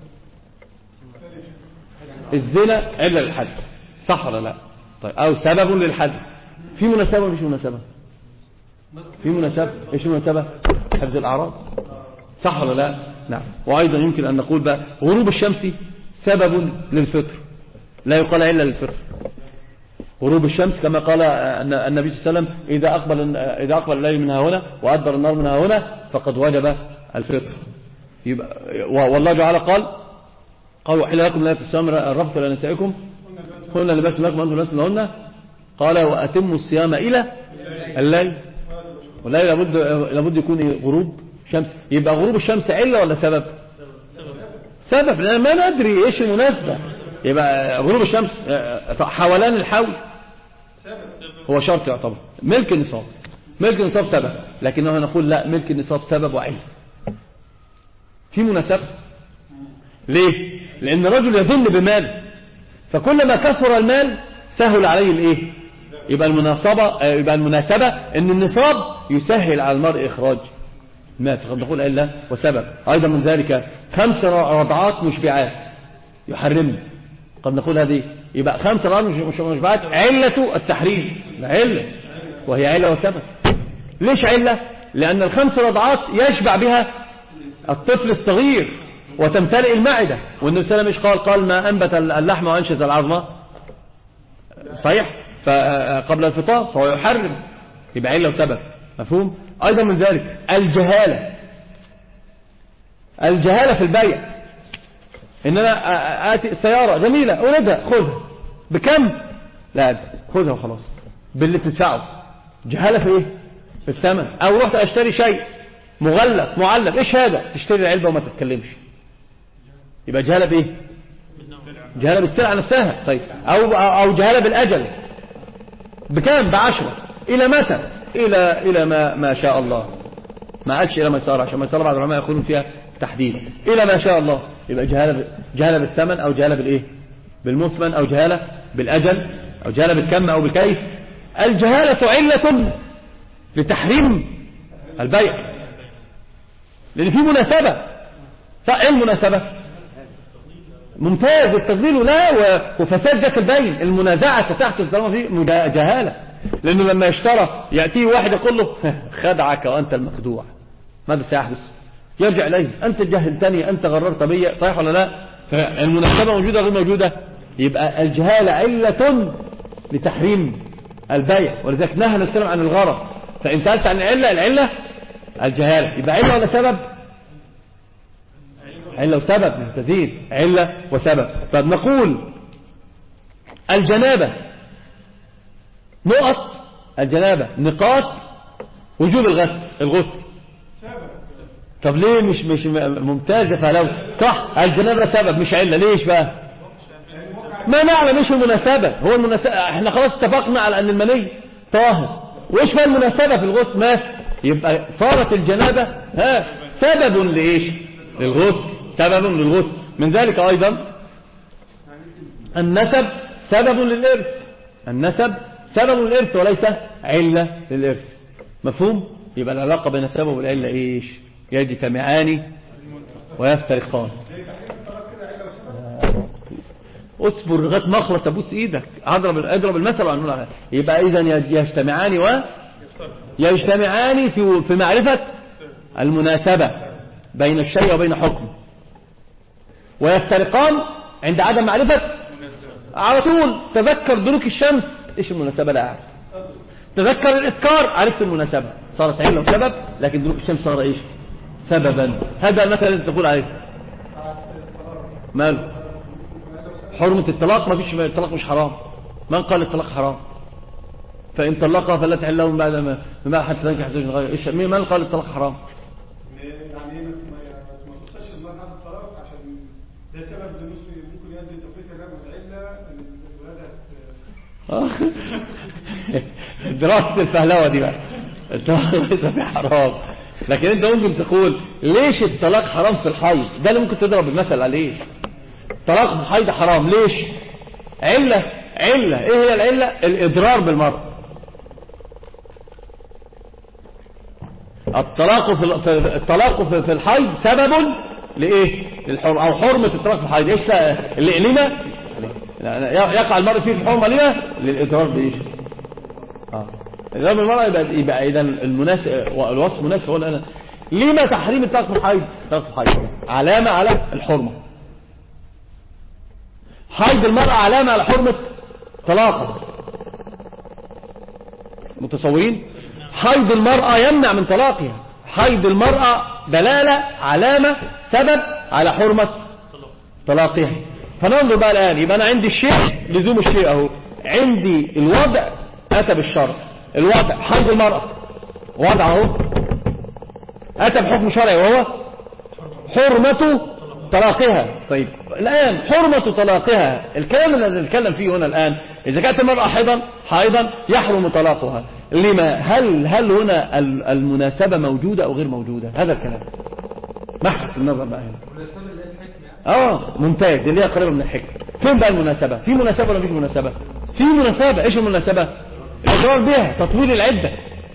الزنا علة للحد، صح ولا لا؟ طيب، أو سبب للحد. في مناسبة ولا مفيش مناسبة؟ في مناسبة. ايش المناسبة؟ حفظ الأعراض، صح ولا لا؟ نعم. وأيضا يمكن أن نقول بقى غروب الشمس سبب للفطر، لا يقال إلا للفطر. غروب الشمس كما قال النبي صلى الله عليه وسلم إذا أقبل إذا أقبل الليل من هنا وأدبر النار من هنا فقد وجب الفطر. يبقى والله تعالى قال قال وحل لكم لا الصيام الرفث إلى نسائكم هن لباس لكم وأنتم لباس لهن. قال وأتموا الصيام إلى الليل. والليل لابد لابد يكون غروب شمس. يبقى غروب الشمس علة ولا سبب؟ سبب، لأن ما ندري إيش المناسبة. يبقى غروب الشمس حولان الحول هو شرط يعتبر. ملك النصاب، ملك النصاب سبب، لكنه نقول لا، ملك النصاب سبب وعلة. في مناسبة. ليه؟ لأن الرجل يظن بمال، فكلما كثر المال سهل عليه الايه؟ يبقى المناسبة يبقى المناسبة ان النصاب يسهل على المرء اخراج ما فقد نقول الا وسبب. ايضا من ذلك خمس رضعات مشبعات يحرم، قد نقول هذه يبقى خمس رضعات مشبعات علة التحريم، علة وهي علة وسبب. ليش علة؟ لأن الخمس رضعات يشبع بها الطفل الصغير وتمتلئ المعدة، والنبي صلى الله عليه وسلم قال قال ما أنبت اللحم وأنشز العظمة صحيح فقبل الفطار فهو يحرم، يبقى علة وسبب. مفهوم؟ أيضا من ذلك الجهالة، الجهالة في البيع، إن أنا آتي السيارة جميلة أريدها خذها بكم؟ لا خذها وخلاص باللي تدفعه. جهالة في إيه؟ في الثمن. أو رحت أشتري شيء مغلف معلب، إيش هذا؟ تشتري العلبة وما تتكلمش، يبقى جهالة بإيه؟ جهالة بالسلعة نفسها. طيب أو, أو جهالة بالأجل، بكم؟ بعشرة. إلى متى؟ إلى إلى ما ما شاء الله، ما قالش إلى ما يسار عشان ما يسار بعض العلماء يقولون فيها تحديد. إلى ما شاء الله يبقى جهالة جهالة بالثمن، أو جهالة بالإيه؟ بالمثمن، أو جهالة بالأجل، أو جهالة بالكم أو بالكيف. الجهالة علة لتحريم البيع، لأن في مناسبة. صح؟ إيه المناسبة؟ ممتاز. التضليل لا وفساد ذات البين، المنازعة تحدث طالما في جهالة. لأنه لما يشترى يأتيه واحد يقول له خدعك وأنت المخدوع، ماذا سيحدث؟ يرجع إليه أنت جهلتني، أنت غررت بي، صحيح ولا لا؟ فالمناسبة موجودة غير موجودة. يبقى الجهالة علة لتحريم البيع، ولذلك نهى السلام عن الغرر. فإن سألت عن العلة، العلة الجهالة. يبقى علة ولا سبب؟ علة وسبب، ممتازين، علة وسبب. طب نقول الجنابة نقط، الجنابة نقاط وجوب الغسل، الغسل. طب ليه مش مش ممتاز يا فهلوي؟ صح، الجنابة سبب مش علة. ليش بقى؟ ما نعلم ايش المناسبة. هو المناسبة احنا خلاص اتفقنا على ان المني طاهر، وايش بقى المناسبة في الغسل؟ ما يبقى صارت الجنابة ها سبب لايش؟ للغسل، سبب للغسل. من ذلك أيضا النسب سبب للإرث، النسب سبب للإرث وليس علة للإرث. مفهوم؟ يبقى العلاقة بين السبب والعلة إيش؟ يجتمعان ويفترقان. اصبر لغايه ما اخلص ابوس ايدك، اضرب اضرب المثل وعنه. يبقى اذا يجتمعان و يجتمعان في في معرفه المناسبه بين الشيء وبين حكمه، ويفترقان عند عدم معرفه. على طول تذكر دلوك الشمس، ايش المناسبه؟ لا اعرف. تذكر الاسكار، عرفت المناسبه، صارت عله وسبب، لكن دلوك الشمس صار ايش؟ سببا. هذا المثل اللي تقول عليه ماله؟ حرمة الطلاق. ما فيش الطلاق مش حرام. من قال الطلاق حرام؟ فإن طلقها فلا تحل له من بعد ما ما حتى تنكح زوج غيره. ايش مين من قال الطلاق حرام؟ يعني ما ما توصلش لمرحله الطلاق عشان ده سبب ممكن يؤدي لتفريط الرجل والعله الولاده. دراسة الفهلوة دي بقى. الطلاق ليس في حرام، لكن انت ممكن تقول ليش الطلاق حرام في الحيض؟ ده اللي ممكن تضرب المثل عليه. طلاق الحيض حرام ليش؟ علة. علة ايه هي العلة؟ الاضرار بالمرأة. الطلاق في الطلاق في الحيض سبب لايه؟ للحرمة او حرمة الطلاق في الحيض. ايش اللي يقع المرء فيه في حرمة لما للاضرار بايش؟ اه الاضرار بالمرأة. يبقى يبقى اذا المناسب الوصف مناسب. هو انا لما تحريم الطلاق في الحيض؟ الطلاق في الحيض علامة على الحرمة. حيض المرأة علامة على حرمة طلاقها. متصورين؟ حيض المرأة يمنع من طلاقها. حيض المرأة دلالة علامة سبب على حرمة طلاقها. فننظر بقى الآن. يبقى أنا عندي الشيء لزوم الشيء أهو. عندي الوضع أتى بالشرع. الوضع حيض المرأة وضع أهو أتى بحكم شرعي وهو حرمة طلاقها. طيب الآن حرمة طلاقها، الكلام اللي نتكلم فيه هنا الآن، إذا كانت المرأة حيضا حيضا يحرم طلاقها. لما؟ هل هل هنا المناسبة موجودة أو غير موجودة؟ هذا الكلام محس النظر بقى هنا. المناسبة اللي هي الحكمة. اه ممتاز، اللي هي قريبة من الحكمة. فين بقى المناسبة؟ في مناسبة ولا مفيش مناسبة؟ في مناسبة. ايش المناسبة؟ الإضرار بها، تطويل العدة.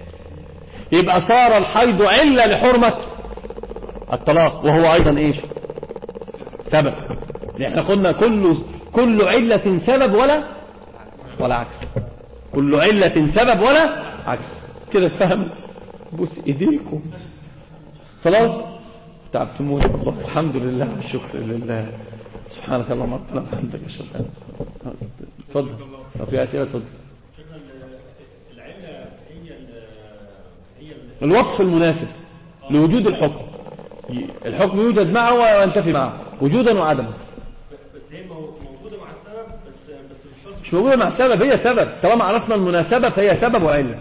يبقى صار الحيض علة لحرمة الطلاق، وهو أيضا ايش؟ سبب. احنا قلنا كل كل علة سبب ولا ولا عكس. كل علة سبب ولا عكس. كده فهمت؟ بوس ايديكم خلاص. تعبتموني والله. الحمد لله والشكر لله. سبحانك اللهم ربنا وبحمدك اشهد ان لا اله الا انت. اتفضل لو في اسئله. اتفضل. العله هي هي الوصف المناسب لوجود الحكم. الحكم يوجد معه وينتفي معه وجودا وعدما. بس هي موجوده مع السبب، بس بس مش شرط مش موجوده مع السبب. هي سبب. طالما عرفنا المناسبه فهي سبب وعله،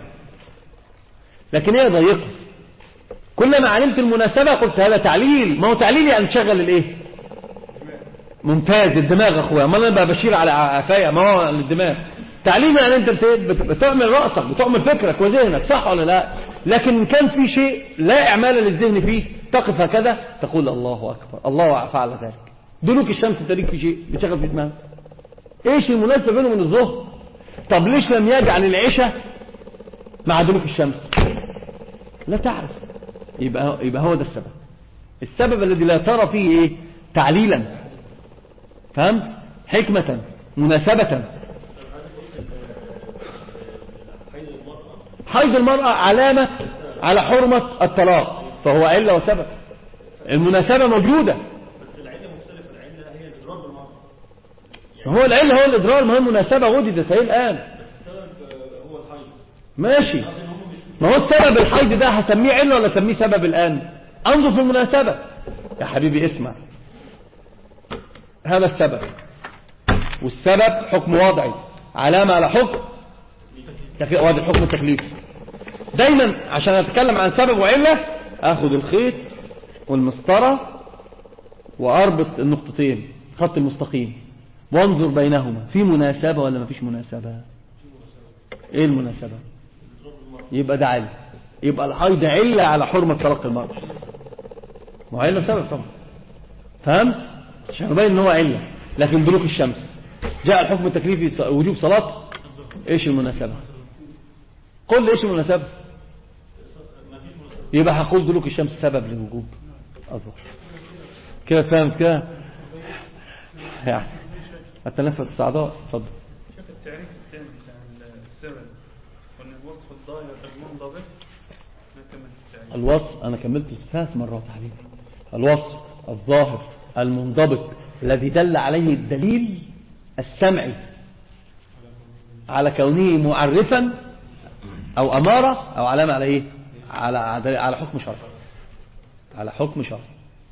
لكن هي ضيقه. كلما علمت المناسبه قلت هذا تعليل. ما هو تعليل يعني تشغل الايه؟ ممتاز. الدماغ اخويا. ما انا بقى بشير على عفايا. ما هو الدماغ تعليل يعني انت بتعمل راسك، بتعمل فكرك وذهنك، صح ولا لا؟ لكن كان في شيء لا اعمال للذهن فيه، تقف هكذا تقول الله اكبر، الله فعل ذلك. دلوك الشمس تريك في شيء بتشغل في دماغك. ايش المناسبه بينه وبين الظهر؟ طب ليش لم يجعل العشاء مع دلوك الشمس؟ لا تعرف. يبقى يبقى هو ده السبب. السبب الذي لا ترى فيه ايه؟ تعليلا. فهمت؟ حكمة، مناسبة. حيض المرأة علامة على حرمة الطلاق، فهو علة وسبب. المناسبة موجودة. بس العله مختلفه. العله هي الاضرار بالمرأة. هو العلة هو الإضرار. ما هي المناسبة وجدت هي الآن. بس السبب هو الحيض. ماشي. ما هو السبب الحيض ده هسميه علة ولا هسميه سبب الآن؟ انظر في المناسبة يا حبيبي. اسمع، هذا السبب، والسبب حكم وضعي، علامة على حكم وضع حكم التكليف. دايما عشان اتكلم عن سبب وعلة اخذ الخيط والمسطرة واربط النقطتين خط المستقيم وانظر بينهما في مناسبة ولا ما فيش مناسبة. ايه المناسبة؟ يبقى ده علة. يبقى الحيض علة على حرمة طلاق المرأة. ما علة سبب طبعا. فهمت؟ عشان يبين ان هو علة. لكن دلوك الشمس جاء الحكم التكليفي وجوب صلاة، ايش المناسبة؟ قل لي ايش المناسبة؟ يبقى هقول دلوك الشمس سبب لوجوب الظهر. كده فهمت كده؟ يعني التنفس السعداء. اتفضل. شوف التعريف الثاني بتاع السبب قلنا الوصف الظاهر المنضبط. الوصف انا كملته ثلاث مرات حبيبي. الوصف الظاهر المنضبط الذي دل عليه الدليل السمعي على كونه معرفا او امارة او علامة على ايه؟ على على حكم شرعي. على حكم شرعي.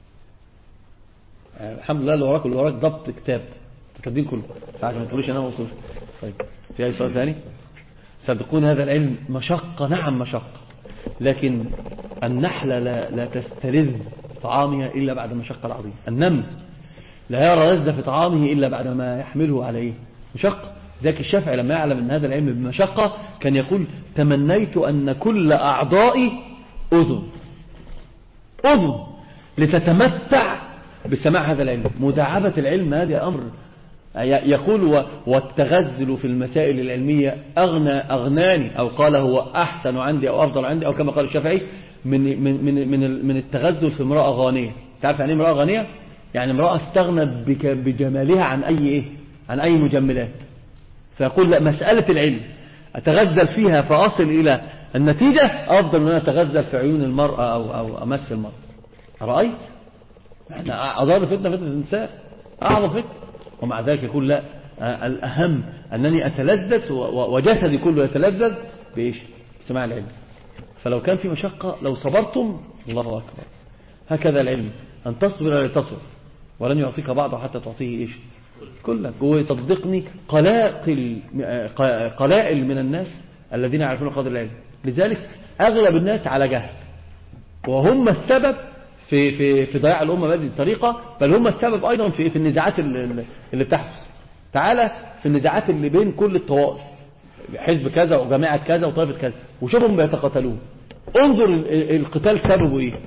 يعني الحمد لله اللي وراك واللي وراك ضبط كتاب كاتبين كله، فعشان ما تقولوش انا ما وصلش. طيب في اي سؤال ثاني؟ صدقون هذا العلم مشقة، نعم مشقة، لكن النحلة لا, لا تستلذ طعامها إلا بعد مشقة العظيم. النمل لا يرى لذة في طعامه إلا بعد ما يحمله على إيه؟ مشقة. ذاك الشافعي لما يعلم أن هذا العلم بمشقة كان يقول تمنيت أن كل أعضائي أذن أذن لتتمتع بسماع هذا العلم. مداعبة العلم هذا أمر يقول والتغزل في المسائل العلمية أغنى أغناني، أو قال هو أحسن عندي أو أفضل عندي، أو كما قال الشافعي من من من من من التغزل في امرأة غانية. تعرف يعني امرأة غانية؟ يعني امرأة استغنت بجمالها عن أي إيه؟ عن أي مجملات. فيقول لا، مسألة العلم أتغزل فيها فأصل إلى النتيجة أفضل من أن أتغزل في عيون المرأة أو أو أمس المرأة. رأيت؟ احنا أضار فتنة فتنة النساء أعظم فتنة، ومع ذلك يقول لا، الأهم أنني أتلذذ وجسدي كله يتلذذ بإيش؟ بسماع العلم. فلو كان في مشقة لو صبرتم الله أكبر. هكذا العلم أن تصبر لتصبر، ولن يعطيك بعضه حتى تعطيه إيش؟ كلك. ويصدقني قلائل قلائل من الناس الذين يعرفون قدر العلم. لذلك أغلب الناس على جهل، وهم السبب في في في ضياع الأمة بهذه الطريقة، بل هم السبب أيضا في في النزاعات اللي بتحدث. تعالى في النزاعات اللي بين كل الطوائف، حزب كذا وجماعة كذا وطائفة كذا، وشوفهم بيتقاتلون. انظر القتال سببه ايه؟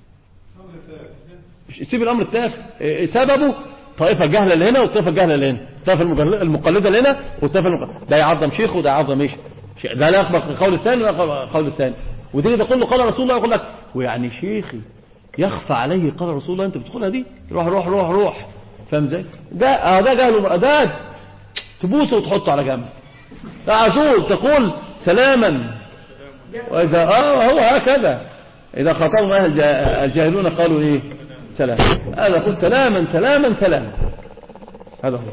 سيب الامر التافه، سببه طائفة الجهلة اللي هنا والطائفة الجهلة اللي هنا، الطائفة المقلدة اللي هنا والطائفة المقلدة. ده يعظم شيخه وده يعظم ايش؟ ده لا يقبل قول الثاني ولا قول الثاني. وتيجي تقول له قال رسول الله، يقول لك ويعني شيخي يخفى عليه قال رسول الله، انت بتدخلها دي؟ روح روح روح روح. فاهم ازاي؟ ده ده جهل ده تبوسه وتحطه على جنب. تعجول تقول سلاما، واذا اه هو هكذا اذا خاطبهم اهل الجاهلون قالوا ايه؟ سلام. هذا قلت سلاما سلاما سلاما. هذا هو.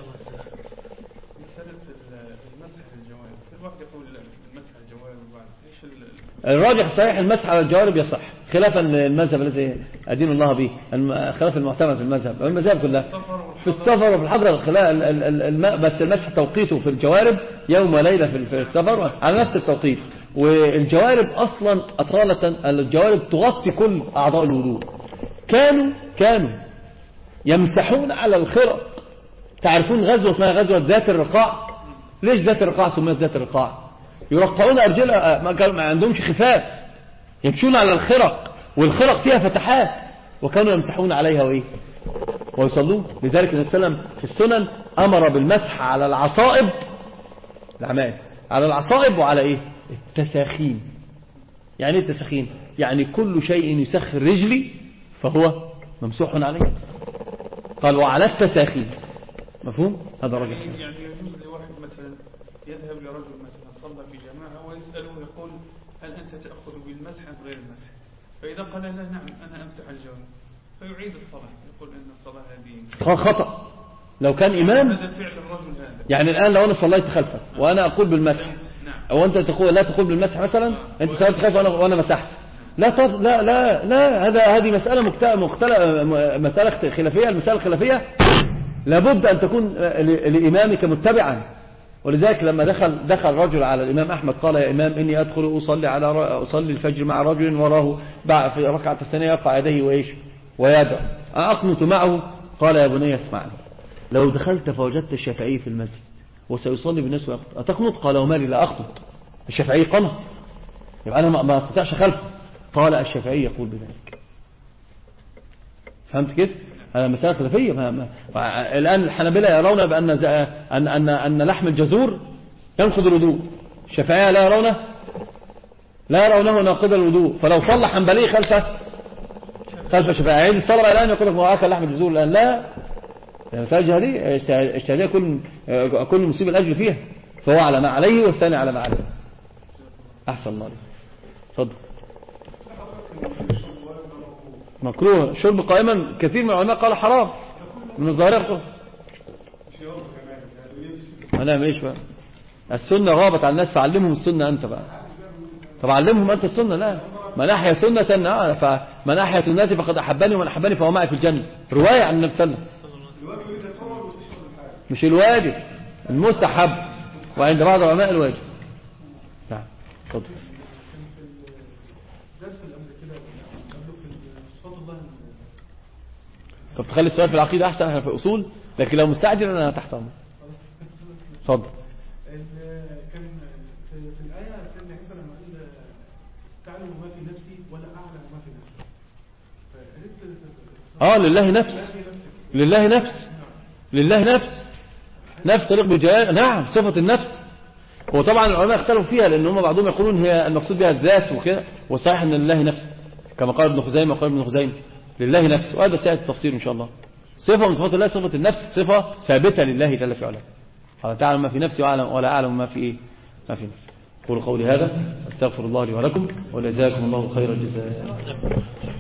المسح على الجوارب، الواحد يقول المسح على الجوارب وبعد ايش الراجح صحيح المسح على الجوارب يصح، خلافا المذهب الذي أدين الله به، خلاف المعتمد في المذهب المذاهب كلها في السفر وفي الحضر. بس المسح توقيته في الجوارب يوم وليلة في السفر على نفس التوقيت. والجوارب أصلا أصالة الجوارب تغطي كل أعضاء الوضوء. كانوا كانوا يمسحون على الخرق. تعرفون غزوة اسمها غزوة ذات الرقاع؟ ليش ذات الرقاع سميت ذات الرقاع؟ يرقعون أرجلها، ما عندهمش خفاف، يمشون على الخرق، والخرق فيها فتحات، وكانوا يمسحون عليها وإيه؟ ويصلون. لذلك النبي صلى الله عليه وسلم في السنن أمر بالمسح على العصائب، العمائم، على العصائب وعلى إيه؟ التساخين. يعني إيه التساخين؟ يعني كل شيء يسخر رجلي فهو ممسوح عليه. قال وعلى التساخين. مفهوم؟ هذا رجل. يعني يجوز لواحد مثلا يذهب لرجل مثلا صلى في جماعة ويسأله يقول هل أنت تأخذ بالمسح أم غير المسح؟ فإذا قال لا نعم أنا أمسح الجوارب فيعيد الصلاة، يقول إن الصلاة هذه خطأ. لو كان إمام هذا فعل الرجل هذا. يعني الآن لو أنا صليت خلفك وأنا أقول بالمسح، أو أنت تقول لا تقول بالمسح مثلا، أنت صليت خلفك وأنا وأنا مسحت، لا طب لا لا لا هذا هذه مسألة مختلفة، مسألة خلافية. المسألة الخلافية لابد أن تكون لإمامك متبعا. ولذلك لما دخل دخل رجل على الإمام أحمد قال يا إمام إني أدخل أصلي على أصلي الفجر مع رجل وراه في ركعة الثانية يرفع يديه وإيش ويدعو، أقنت معه. قال يا بني اسمعني، لو دخلت فوجدت الشافعي في المسجد وسيصلي بالناس أتقنط؟ قال ومالي لا أقنط، الشافعي قنط، يبقى أنا ما استطيعش خلفه. قال الشافعي يقول بذلك. فهمت كيف؟ هذا مسألة خلافية. ما ما الآن الحنابلة يرون بأن أن أن أن لحم الجزور ينقض الوضوء، الشافعية لا يرونه لا يرونه ناقض الوضوء. فلو صلى حنبلي خلفه خلف الشافعية يعيد الصلاة الآن يقول لك ما أكل لحم الجزور الآن؟ لا، مسألة جهادية اجتهادية، كل كل مصيب الأجل فيها، فهو على ما عليه والثاني على ما عليه. أحسن الله عليك. اتفضل. مكروه شرب قائما، كثير من العلماء قال حرام من الظاهرة. أنا ماشي بقى، السنة غابت عن الناس، فعلمهم السنة أنت بقى، طب علمهم أنت السنة. لا، من أحيا سنة فمن أحيا سنتي فقد أحبني ومن أحبني فهو معي في الجنة، رواية عن النبي صلى الله عليه وسلم. مش الواجب، المستحب، وعند بعض العلماء الواجب. نعم اتفضل. طب تخلي السؤال في العقيدة أحسن، احنا في الأصول، لكن لو مستعجل أنا تحت أمر. اتفضل. كان في الآية سيدنا عيسى لما قال تعلم ما في نفسي ولا أعلم ما في نفسي. اه لله نفس، لله نفس، لله نفس، نفس طريق بالجلال. نعم صفة النفس. وطبعا العلماء اختلفوا فيها، لأن هم بعضهم يقولون هي المقصود بها الذات وكده، والصحيح أن لله نفس كما قال ابن خزيمة وقال ابن خزيمة لله نفس، وهذا سيأتي التفصيل إن شاء الله. صفة من صفات الله، صفة النفس صفة ثابتة لله جل في علاه. قال تعلم ما في نفسي ولا أعلم ما في إيه ما في نفسي. قولوا قولي هذا، استغفر الله لي ولكم، وجزاكم الله خير الجزاء.